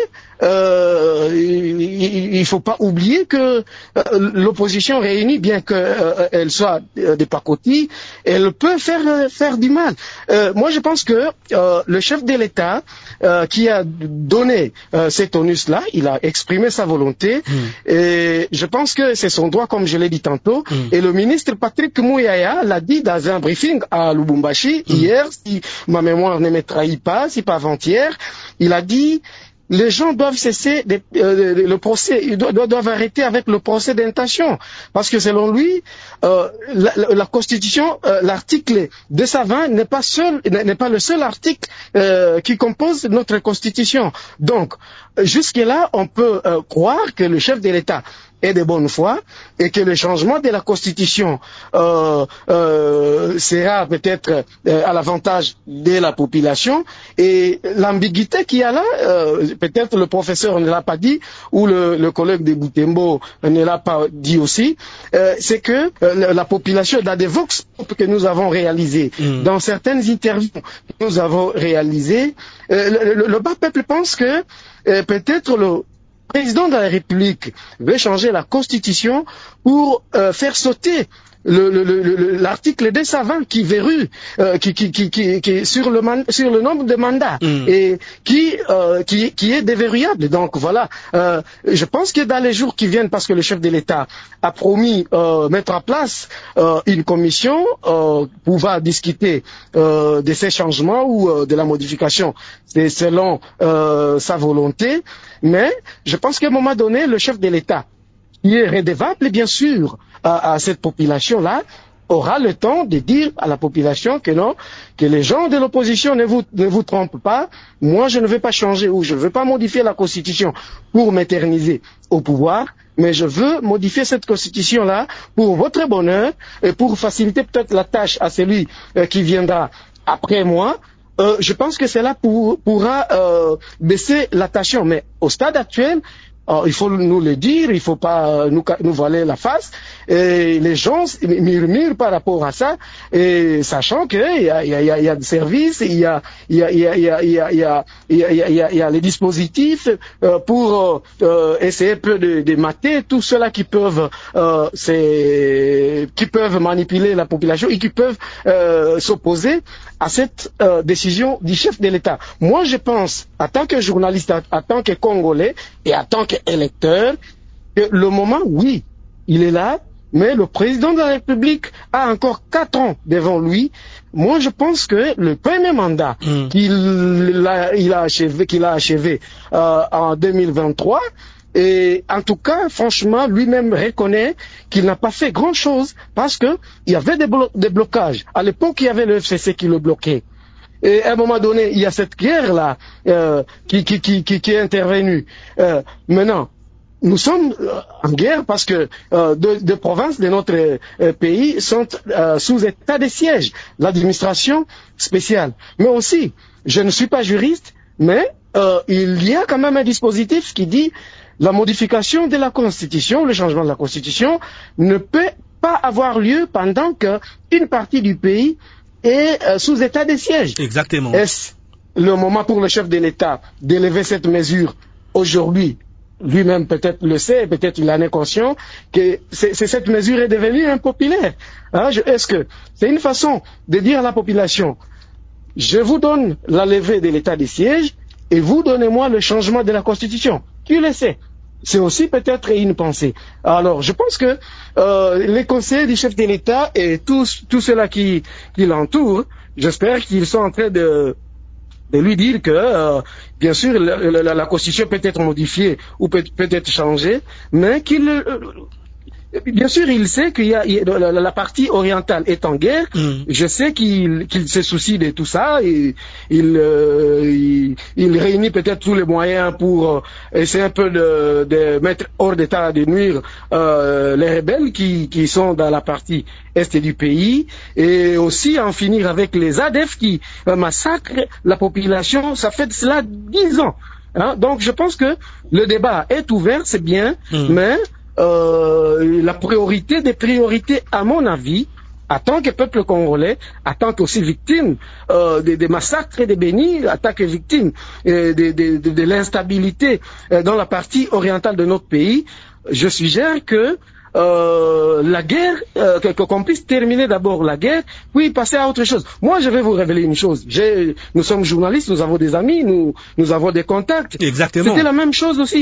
il faut pas oublier que l'opposition réunie, bien qu'elle soit des pacotis, elle peut faire du mal. Moi, je pense que le chef de l'État qui a donné cet onus-là, il a exprimé sa volonté, et je pense que c'est son droit, comme je l'ai dit tantôt, et le ministre Patrick Mouyaya l'a dit dans un briefing à Lubumbashi hier, si ma mémoire ne me trahit pas, si pas avant-hier, il a dit les gens doivent cesser le procès, ils doivent arrêter avec le procès d'intention, parce que selon lui, la Constitution, l'article 220 n'est pas le seul article qui compose notre Constitution. Donc, jusque-là, on peut croire que le chef de l'État est de bonne foi et que le changement de la Constitution sera peut-être à l'avantage de la population, et l'ambiguïté qu'il y a là, peut-être le professeur ne l'a pas dit ou le collègue de Boutembo ne l'a pas dit aussi, c'est que la population, dans des vox pop que nous avons réalisés, dans certaines interviews que nous avons réalisées, le bas peuple pense que peut-être le président de la République veut changer la Constitution pour faire sauter l'article 220 qui verrouille, qui sur le nombre de mandats et qui est déverrouillable. Donc voilà, je pense que dans les jours qui viennent, parce que le chef de l'État a promis mettre en place une commission pouvoir discuter de ces changements ou de la modification, c'est selon sa volonté. Mais je pense qu'à un moment donné, le chef de l'État, qui est redevable bien sûr à cette population-là, aura le temps de dire à la population que non, que les gens de l'opposition ne vous trompent pas. Moi, je ne veux pas changer ou je ne veux pas modifier la Constitution pour m'éterniser au pouvoir, mais je veux modifier cette Constitution-là pour votre bonheur et pour faciliter peut-être la tâche à celui qui viendra après moi. Je pense que cela pourra baisser la tension, mais au stade actuel, il faut nous le dire, il faut pas nous voiler la face. Et les gens murmurent par rapport à ça, et sachant que il y a des services, il y a les dispositifs pour essayer peu de mater tout cela qui peuvent manipuler la population et qui peuvent s'opposer à cette décision du chef de l'État. Moi, je pense, en tant que journaliste, en tant que Congolais et en tant qu'électeur, que le moment, oui, il est là, mais le président de la République a encore 4 ans devant lui. Moi, je pense que le premier mandat qu'il a achevé en 2023, et en tout cas, franchement, lui-même reconnaît qu'il n'a pas fait grand-chose parce que il y avait des blocages. À l'époque, il y avait le FCC qui le bloquait. Et à un moment donné, il y a cette guerre-là qui est intervenue. Maintenant, nous sommes en guerre parce que deux provinces de notre pays sont sous état de siège, l'administration spéciale. Mais aussi, je ne suis pas juriste, mais il y a quand même un dispositif qui dit la modification de la Constitution, le changement de la Constitution ne peut pas avoir lieu pendant qu'une partie du pays est sous état de siège.
Exactement.
Est-ce le moment pour le chef de l'État d'élever cette mesure aujourd'hui? Lui-même peut-être le sait, peut-être il en est conscient que cette mesure est devenue impopulaire. Hein, est-ce que c'est une façon de dire à la population, je vous donne la levée de l'état de siège et vous donnez-moi le changement de la Constitution? Qui le sait? C'est aussi peut-être une pensée. Alors, je pense que les conseillers du chef de l'État et tous ceux-là qui l'entourent, j'espère qu'ils sont en train de lui dire que, bien sûr, la Constitution peut être modifiée ou peut être changée, mais qu'il... bien sûr, il sait qu'il y a la partie orientale est en guerre. Je sais qu'il se soucie de tout ça. Et il réunit peut-être tous les moyens pour essayer un peu de mettre hors d'état de nuire les rebelles qui sont dans la partie est du pays, et aussi en finir avec les ADF qui massacrent la population. Ça fait de cela 10 ans. Hein? Donc, je pense que le débat est ouvert, c'est bien, mais la priorité des priorités, à mon avis, en tant que peuple congolais, en tant qu'aussi victime des massacres de Béni, en tant que victime de l'instabilité dans la partie orientale de notre pays, je suggère que la guerre, qu'on puisse terminer d'abord la guerre, puis passer à autre chose. Moi, je vais vous révéler une chose. Nous sommes journalistes, nous avons des amis, nous avons des contacts.
Exactement.
C'était la même chose aussi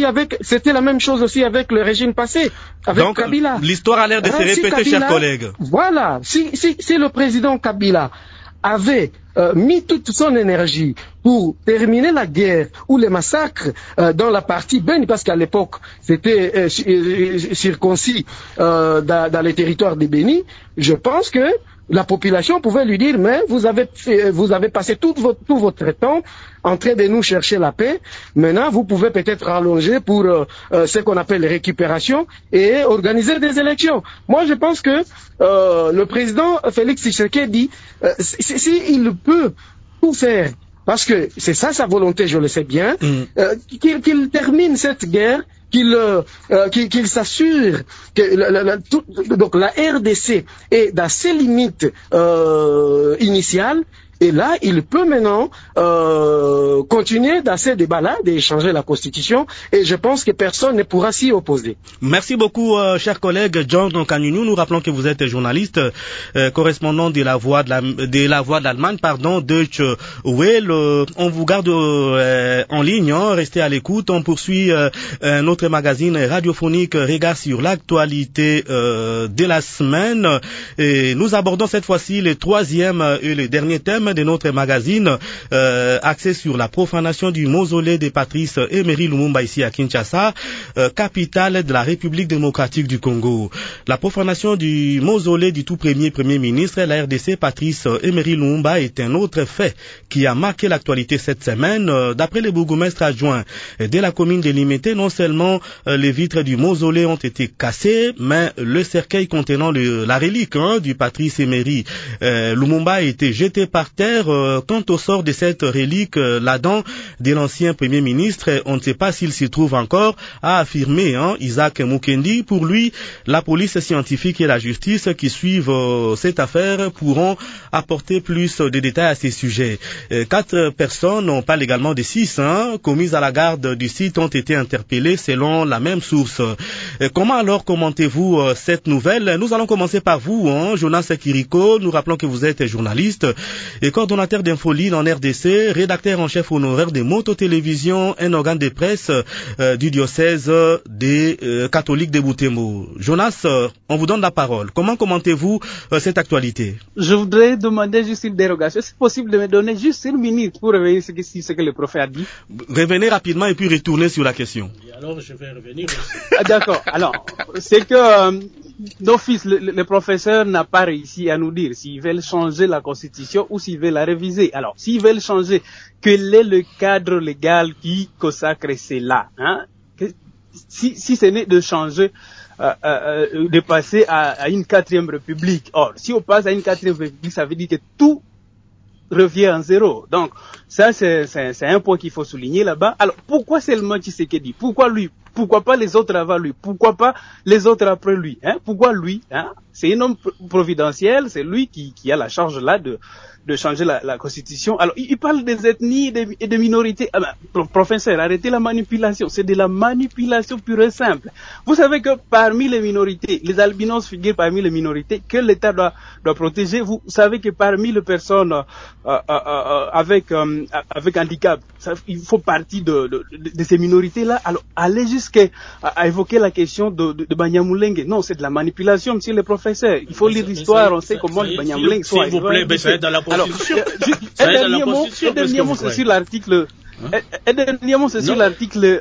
avec le régime passé, avec
donc,
Kabila.
L'histoire a l'air de se répéter, chers collègues.
Voilà. Si le président Kabila avait mis toute son énergie pour terminer la guerre ou les massacres dans la partie Beni, parce qu'à l'époque c'était circoncis dans les territoires de Beni, je pense que la population pouvait lui dire, mais vous avez passé tout votre temps en train de nous chercher la paix. Maintenant, vous pouvez peut-être rallonger pour ce qu'on appelle récupération et organiser des élections. Moi, je pense que le président Félix Tshisekedi, s'il peut tout faire, parce que c'est ça sa volonté, je le sais bien, qu'il termine cette guerre, qu'il s'assure que donc la RDC est dans ses limites initiales. Et là, il peut maintenant continuer dans ces débats-là, d'échanger la Constitution, et je pense que personne ne pourra s'y opposer.
Merci beaucoup, cher collègue John Kanyunu. Nous rappelons que vous êtes journaliste, correspondant de la Voix de l'Allemagne, Deutsche Welle. On vous garde en ligne, restez à l'écoute. On poursuit notre magazine radiophonique Regard sur l'actualité de la semaine. Et nous abordons cette fois-ci le troisième et le dernier thème de notre magazine axé sur la profanation du mausolée de Patrice Emery Lumumba ici à Kinshasa, capitale de la République démocratique du Congo. La profanation du mausolée du tout premier ministre, la RDC, Patrice Emery Lumumba, est un autre fait qui a marqué l'actualité cette semaine. D'après les bourgmestres adjoints de la commune de Limete, non seulement les vitres du mausolée ont été cassées, mais le cercueil contenant la relique du Patrice Emery Lumumba a été jeté par terre. Quant au sort de cette relique, la dent de l'ancien premier ministre, on ne sait pas s'il s'y trouve encore, a affirmé Isaac Mukendi. Pour lui, la police scientifique et la justice qui suivent cette affaire pourront apporter plus de détails à ces sujets. 4 personnes, on parle également de 6, commises à la garde du site, ont été interpellées selon la même source. Comment alors commentez-vous cette nouvelle? Nous allons commencer par vous, Jonas Kiriko. Nous rappelons que vous êtes journaliste et coordonnateur d'Infoline en RDC, rédacteur en chef honoraire de Moto Télévision, un organe de presse du diocèse des catholiques de Butembo. Jonas, on vous donne la parole. Comment commentez-vous cette actualité?
Je voudrais demander juste une dérogation. C'est possible de me donner juste une minute pour revenir sur ce que le prophète a dit?
Revenez rapidement et puis retournez sur la question.
Et alors, je vais revenir aussi.
D'accord. Alors, c'est que d'office, le professeur n'a pas réussi à nous dire s'ils veulent changer la Constitution ou s'ils veulent la réviser. Alors, s'ils veulent changer, quel est le cadre légal qui consacre cela, si ce n'est de changer, de passer à une 4e république. Or, si on passe à une 4e république, ça veut dire que tout revient en zéro. Donc, ça, c'est un point qu'il faut souligner là-bas. Alors, pourquoi seulement Tshisekedi? Pourquoi lui? Pourquoi pas les autres avant lui? Pourquoi pas les autres après lui? Pourquoi lui? C'est un homme providentiel, c'est lui qui a la charge là de changer la constitution. Alors, il parle des ethnies et des minorités. Ah ben, professeur, arrêtez la manipulation. C'est de la manipulation pure et simple. Vous savez que parmi les minorités, les albinos figurent parmi les minorités que l'État doit protéger. Vous savez que parmi les personnes avec handicap, il faut partie de ces minorités-là. Alors, aller jusqu'à évoquer la question de Banyamulenge. Non, c'est de la manipulation, monsieur le professeur. Il faut lire l'histoire, on sait comment les Banyamulenge sont.
S'il vous plaît, mais ça est dans la Constitution.
Un dernier mot, c'est sur l'article. Dernièrement, c'est sur l'article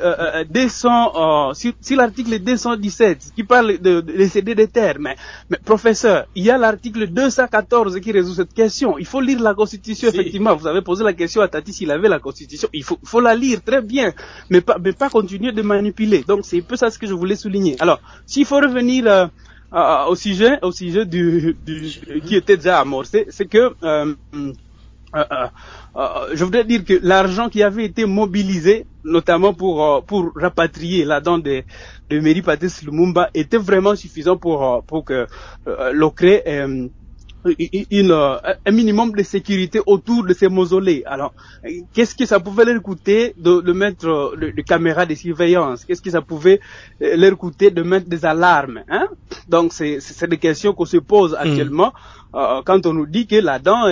217 qui parle de céder des terres. Mais professeur, il y a l'article 214 qui résout cette question. Il faut lire la Constitution, effectivement. Vous avez posé la question à Tati s'il avait la Constitution. Il faut la lire très bien, mais pas continuer de manipuler. Donc c'est un peu ça ce que je voulais souligner. Alors, s'il faut revenir au sujet qui était déjà amorcé, c'est que je voudrais dire que l'argent qui avait été mobilisé, notamment pour rapatrier la dent de Mairie Patrice Lumumba, était vraiment suffisant pour que l'OCRE un minimum de sécurité autour de ces mausolées. Alors, qu'est-ce que ça pouvait leur coûter de mettre des caméras de surveillance? Qu'est-ce que ça pouvait leur coûter de mettre des alarmes, hein? Donc, c'est des questions qu'on se pose actuellement. Quand on nous dit que la dent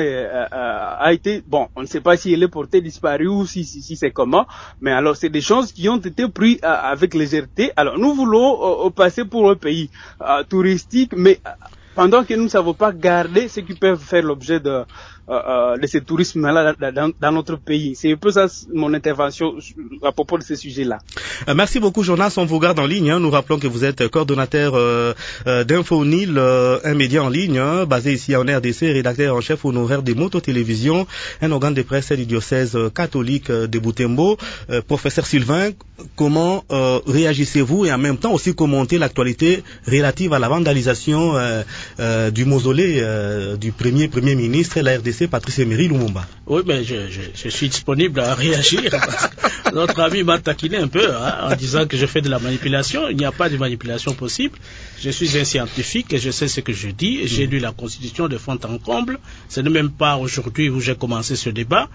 a été, bon, on ne sait pas si elle est portée disparue ou si c'est comment, mais alors c'est des choses qui ont été prises avec légèreté. Alors, nous voulons passer pour un pays touristique, mais pendant que nous ne savons pas garder ce qui peuvent faire l'objet de ce tourisme-là dans notre pays. C'est un peu ça mon intervention à propos de ce sujet-là.
Merci beaucoup, Jonas. On vous garde en ligne. Nous rappelons que vous êtes coordonnateur d'Infonil, un média en ligne basé ici en RDC, rédacteur en chef honoraire des Moto-Télévisions, un organe de presse du diocèse catholique de Butembo. Professeur Sylvain, comment réagissez-vous et en même temps aussi commenter l'actualité relative à la vandalisation du mausolée du premier ministre de la RDC, Patrice Emery Lumumba?
Oui, mais je suis disponible à réagir. Notre ami m'a taquiné un peu en disant que je fais de la manipulation. Il n'y a pas de manipulation possible. Je suis un scientifique et je sais ce que je dis. J'ai lu la Constitution de fond en comble. Ce n'est même pas aujourd'hui où j'ai commencé ce débat.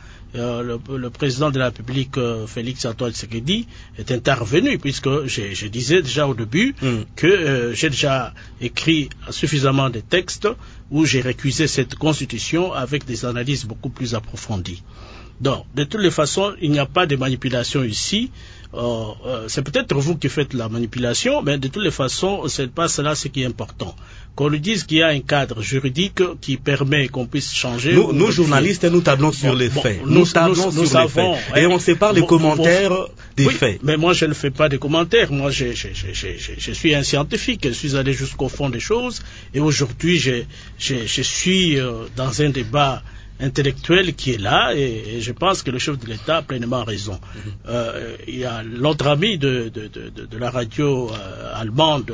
Le président de la République, Félix Antoine Tshisekedi, est intervenu puisque je disais déjà au début que j'ai déjà écrit suffisamment de textes où j'ai récusé cette Constitution avec des analyses beaucoup plus approfondies. Donc, de toutes les façons, il n'y a pas de manipulation ici. C'est peut-être vous qui faites la manipulation, mais de toutes les façons, c'est pas cela ce qui est important. Qu'on nous dise qu'il y a un cadre juridique qui permet qu'on puisse changer.
Nous journalistes, nous tablons sur les faits. Nous tablons sur les faits. Et on sépare les commentaires des faits.
Mais moi, je ne fais pas de commentaires. Moi, je suis un scientifique. Je suis allé jusqu'au fond des choses. Et aujourd'hui, je suis dans un débat intellectuel qui est là, et je pense que le chef de l'État a pleinement raison. Il y a l'autre ami de la radio allemande,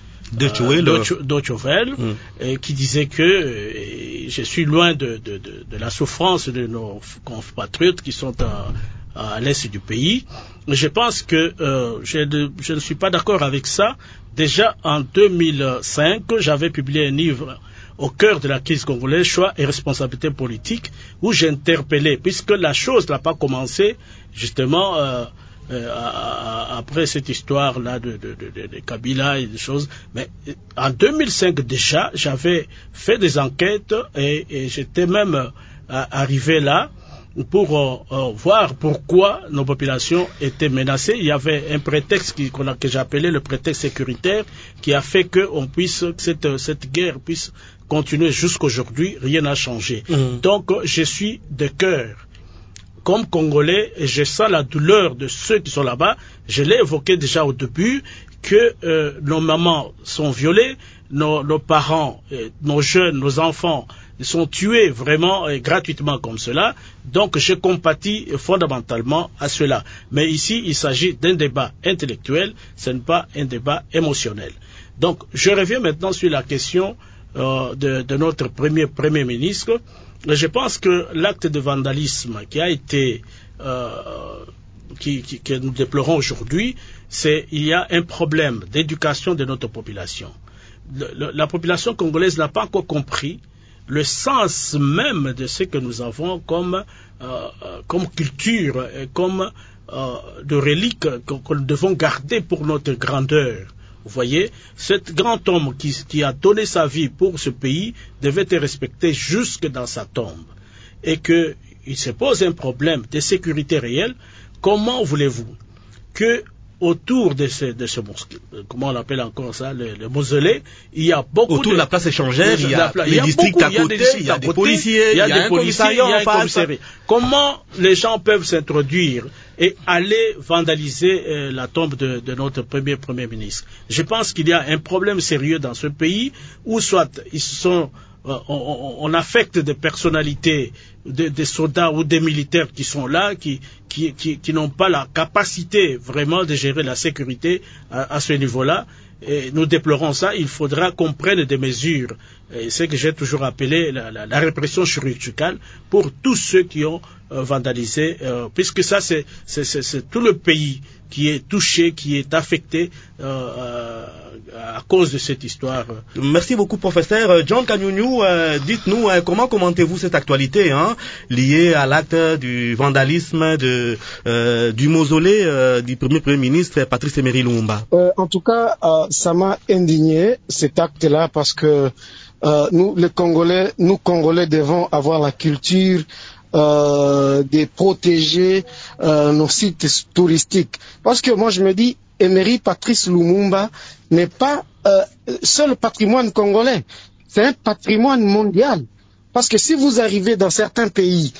Deutsche Welle, qui disait que je suis loin de la souffrance de nos compatriotes qui sont à l'est du pays. Je pense que je ne suis pas d'accord avec ça. Déjà en 2005, j'avais publié un livre au cœur de la crise congolaise, choix et responsabilité politique, où j'interpellais, puisque la chose n'a pas commencé justement après cette histoire-là de Kabila et des choses, mais en 2005 déjà, j'avais fait des enquêtes et j'étais même arrivé là pour voir pourquoi nos populations étaient menacées. Il y avait un prétexte que j'appelais le prétexte sécuritaire qui a fait que cette guerre puisse continuer jusqu'aujourd'hui. Rien n'a changé. Donc, je suis de cœur comme Congolais et je sens la douleur de ceux qui sont là-bas. Je l'ai évoqué déjà au début que nos mamans sont violées, nos parents, nos jeunes, nos enfants sont tués vraiment gratuitement comme cela. Donc je compatis fondamentalement à cela. Mais ici, il s'agit d'un débat intellectuel, ce n'est pas un débat émotionnel. Donc je reviens maintenant sur la question de notre premier ministre. Je pense que l'acte de vandalisme qui a été que nous déplorons aujourd'hui, il y a un problème d'éducation de notre population. La population congolaise n'a pas encore compris le sens même de ce que nous avons comme culture et comme de reliques que nous devons garder pour notre grandeur. Vous voyez, cet grand homme qui a donné sa vie pour ce pays devait être respecté jusque dans sa tombe. Et qu'il se pose un problème de sécurité réelle. Comment voulez-vous que autour de ce comment on appelle encore ça, le mausolée, il y a beaucoup
autour de la place échangère, il y a les districts à côté, il y a des policiers, il y a un commissariat.
Comment les gens peuvent s'introduire et aller vandaliser la tombe de notre premier ministre? Je pense qu'il y a un problème sérieux dans ce pays où soit ils sont on affecte des personnalités, des soldats ou des militaires qui sont là, qui n'ont pas la capacité vraiment de gérer la sécurité à ce niveau-là. Et nous déplorons ça. Il faudra qu'on prenne des mesures. Et c'est que j'ai toujours appelé la répression chirurgicale pour tous ceux qui ont vandalisé, puisque ça c'est tout le pays qui est touché, qui est affecté à cause de cette histoire.
Merci beaucoup, professeur. John Kanyunyu, dites-nous comment commentez-vous cette actualité liée à l'acte du vandalisme du mausolée du premier ministre Patrice Emery Lumumba.
En tout cas, ça m'a indigné cet acte-là parce que nous Congolais devons avoir la culture de protéger nos sites touristiques. Parce que moi je me dis, Emery Patrice Lumumba n'est pas seul patrimoine congolais, c'est un patrimoine mondial. Parce que si vous arrivez dans certains pays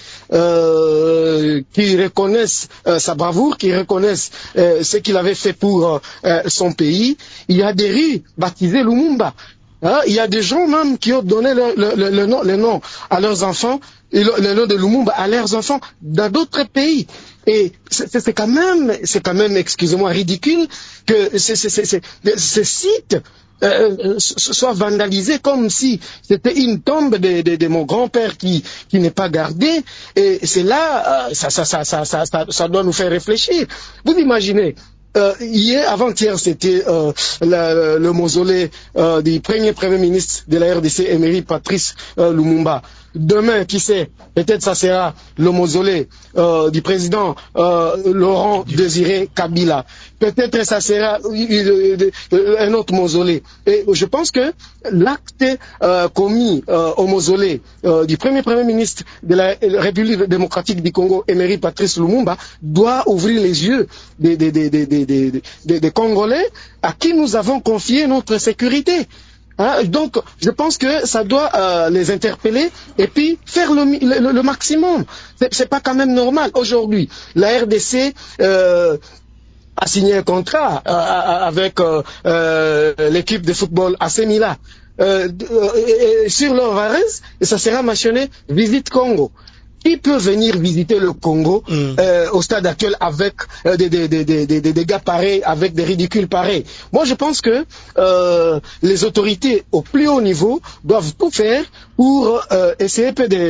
qui reconnaissent sa bravoure, qui reconnaissent ce qu'il avait fait pour son pays, il y a des rues baptisées Lumumba. Il y a des gens même qui ont donné le nom à leurs enfants, et le nom de Lumumba à leurs enfants dans d'autres pays. Et c'est quand même, excusez-moi, ridicule que ces sites soit vandalisé comme si c'était une tombe de mon grand-père qui n'est pas gardée. Et c'est là, ça doit nous faire réfléchir. Vous imaginez, hier, avant-hier, c'était le mausolée du premier ministre de la RDC, Emery Patrice Lumumba. Demain, qui sait, peut-être ça sera le mausolée du président Laurent Désiré Kabila. Peut-être ça sera un autre mausolée. Et je pense que l'acte commis au mausolée du premier ministre de la République démocratique du Congo, Emery Patrice Lumumba, doit ouvrir les yeux des Congolais à qui nous avons confié notre sécurité. Donc, je pense que ça doit les interpeller et puis faire le maximum. C'est pas quand même normal. Aujourd'hui, la RDC a signé un contrat avec l'équipe de football AC Milan. Sur leur varese, ça sera mentionné Visite Congo. Qui peut venir visiter le Congo au stade actuel avec des dégâts pareils, avec des ridicules pareils? Moi, je pense que les autorités au plus haut niveau doivent tout faire pour essayer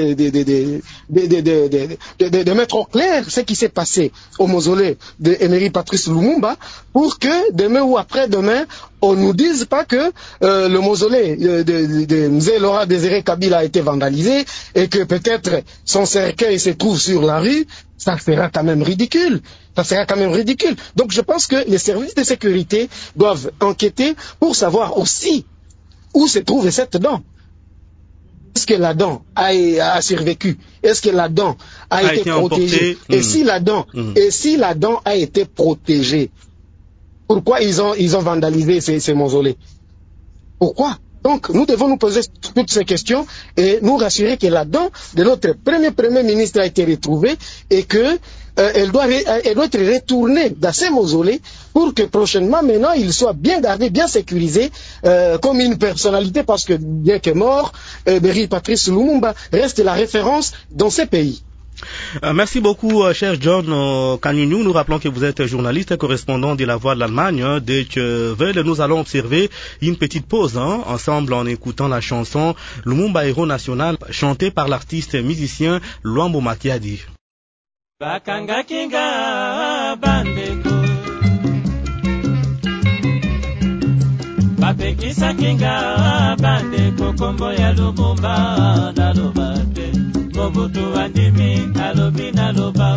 de mettre au clair ce qui s'est passé au mausolée de Emery Patrice Lumumba, pour que demain ou après-demain, on nous dise pas que le mausolée de Mzee Laurent Désiré Kabila a été vandalisé et que peut-être son cercueil se trouve sur la rue. Ça sera quand même ridicule. Donc je pense que les services de sécurité doivent enquêter pour savoir aussi où se trouve cette dent. Est-ce que la dent a survécu? Est-ce que la dent a été protégée? Et si la dent a été protégée, pourquoi ils ont vandalisé ces mausolées? Pourquoi? Donc, nous devons nous poser toutes ces questions et nous rassurer que la dent de notre premier ministre a été retrouvée et que elle doit être retournée dans ces mausolées pour que prochainement, maintenant, il soit bien gardé, bien sécurisé comme une personnalité, parce que bien que mort, Emery Patrice Lumumba reste la référence dans ces pays.
Merci beaucoup, cher John Kanyunyu. Nous rappelons que vous êtes journaliste et correspondant de La Voix de l'Allemagne. Nous allons observer une petite pause ensemble en écoutant la chanson Lumumba Héros National, chantée par l'artiste musicien Luambo Makiadi.
Bakanga kinga bandeko Bapeki Kinga bande kokombo ya Lumumba na loba te Mobutu andimi alobi na loba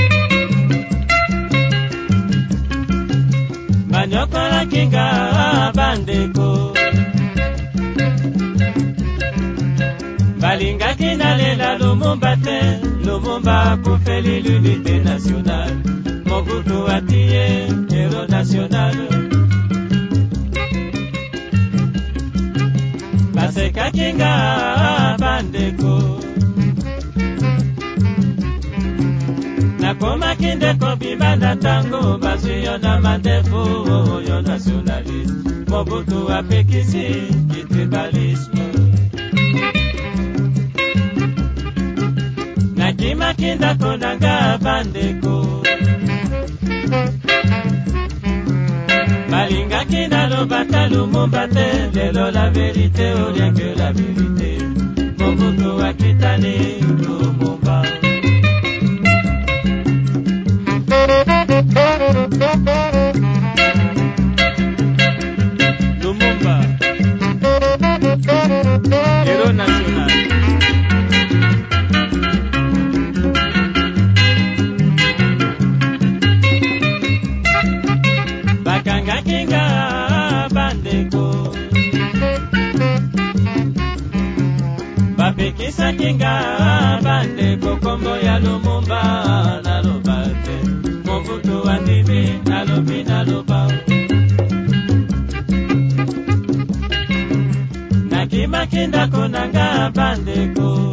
Banyokola Kinga bande ko Balinga kinalela Lumumba te Lumumba kufeli l'unité nationale Mobutu atiye héros national Baseka Kinga bandeko Nakoma kindeko bimanda tango Basuyo na mandefu yo nationaliste Mobutu apekisi tribalisme Nakima kindako nanga bandeko Balinga kinalo batalu Lumumba lelo la vérité ou rien que la vérité Mobutu akitani Lumumba Lumumba héros national Bakanga Kinga bandeko Bapekisa Kinga bandeko kombo ya Lumumba na loba te Mobutu andimi alobi na loba Nakima kindako nanga bandeko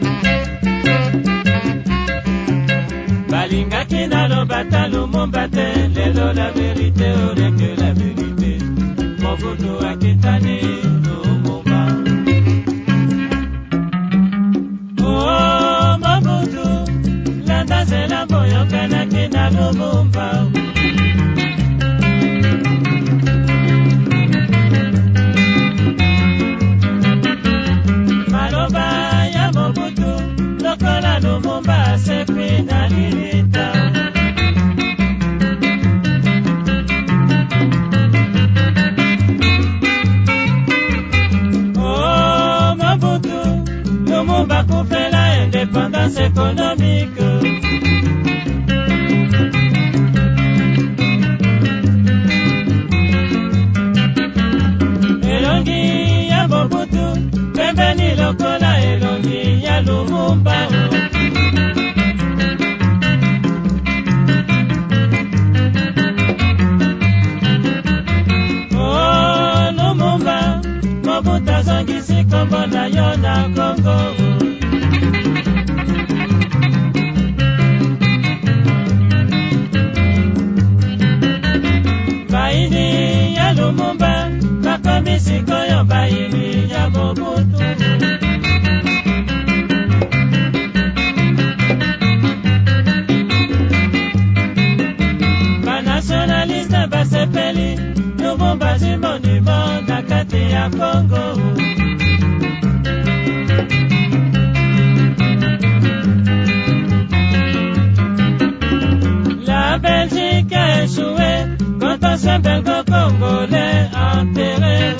Balinga kinalo bata Lumumba te lelo la vérité ou rien que la vérité Mobutu akitani Lumumba Oh Mobutu landa zela boyoka na kina Lumumba Maloba ya Mobutu lokola Lumumba sepi na lilita Oh Mobutu Lumumba kufela indépendance économique Elongi ya Mobutu pembeni lokola elongi ya Lumumba Oh Lumumba Mobutu azongisi kombo na yo na Congo Baini ya Lumumba bakomi sikoyo baini ya Mobutu Banationaliste basepeli Lumumba zi monument na kati ya Congo La Belgique a échoué quand ce belgo-congolais enterré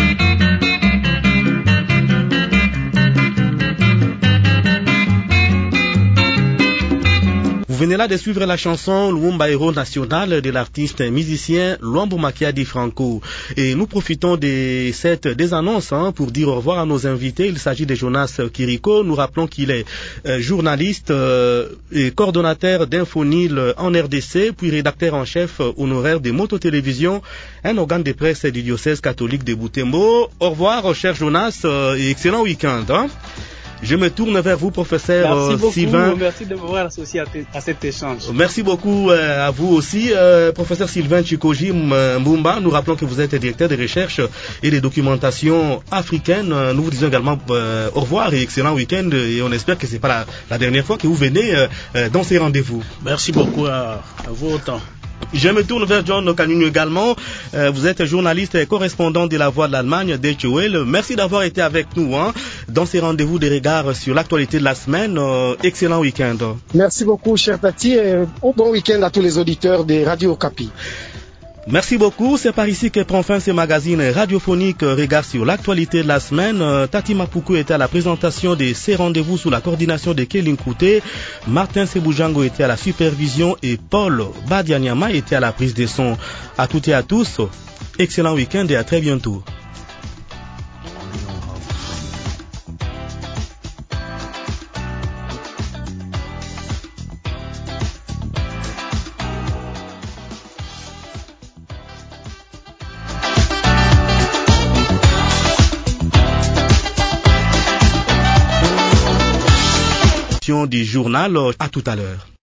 Vous venez là de suivre la chanson Lumumba héros national de l'artiste musicien Luambo Makiadi Franco. Et nous profitons de cette désannonce pour dire au revoir à nos invités. Il s'agit de Jonas Kiriko. Nous rappelons qu'il est journaliste et coordonnateur d'Infonil en RDC, puis rédacteur en chef honoraire de Moto Télévision, un organe de presse du diocèse catholique de Butembo. Au revoir, cher Jonas, et excellent week-end. Je me tourne vers vous, professeur Sylvain.
Merci de m'avoir associé à cet échange.
Merci beaucoup à vous aussi, professeur Sylvain Chikoji Mbumba. Nous rappelons que vous êtes directeur de recherche et de documentation africaine. Nous vous disons également au revoir et excellent week-end. Et on espère que c'est pas la dernière fois que vous venez dans ces rendez-vous.
Merci beaucoup à vous autant.
Je me tourne vers John Kanunu également. Vous êtes journaliste et correspondant de la Voix de l'Allemagne, Deutsche Welle. Merci d'avoir été avec nous dans ces rendez-vous de regard sur l'actualité de la semaine. Excellent week-end.
Merci beaucoup, cher Tati, et bon week-end à tous les auditeurs des Radio Okapi.
Merci beaucoup. C'est par ici que prend fin ce magazine radiophonique Regard sur l'actualité de la semaine. Tati Mapoukou était à la présentation de ces rendez-vous sous la coordination de Kéline Kouté. Martin Seboujango était à la supervision et Paul Badianyama était à la prise de son. À toutes et à tous, excellent week-end et à très bientôt. Du journal, à tout à l'heure.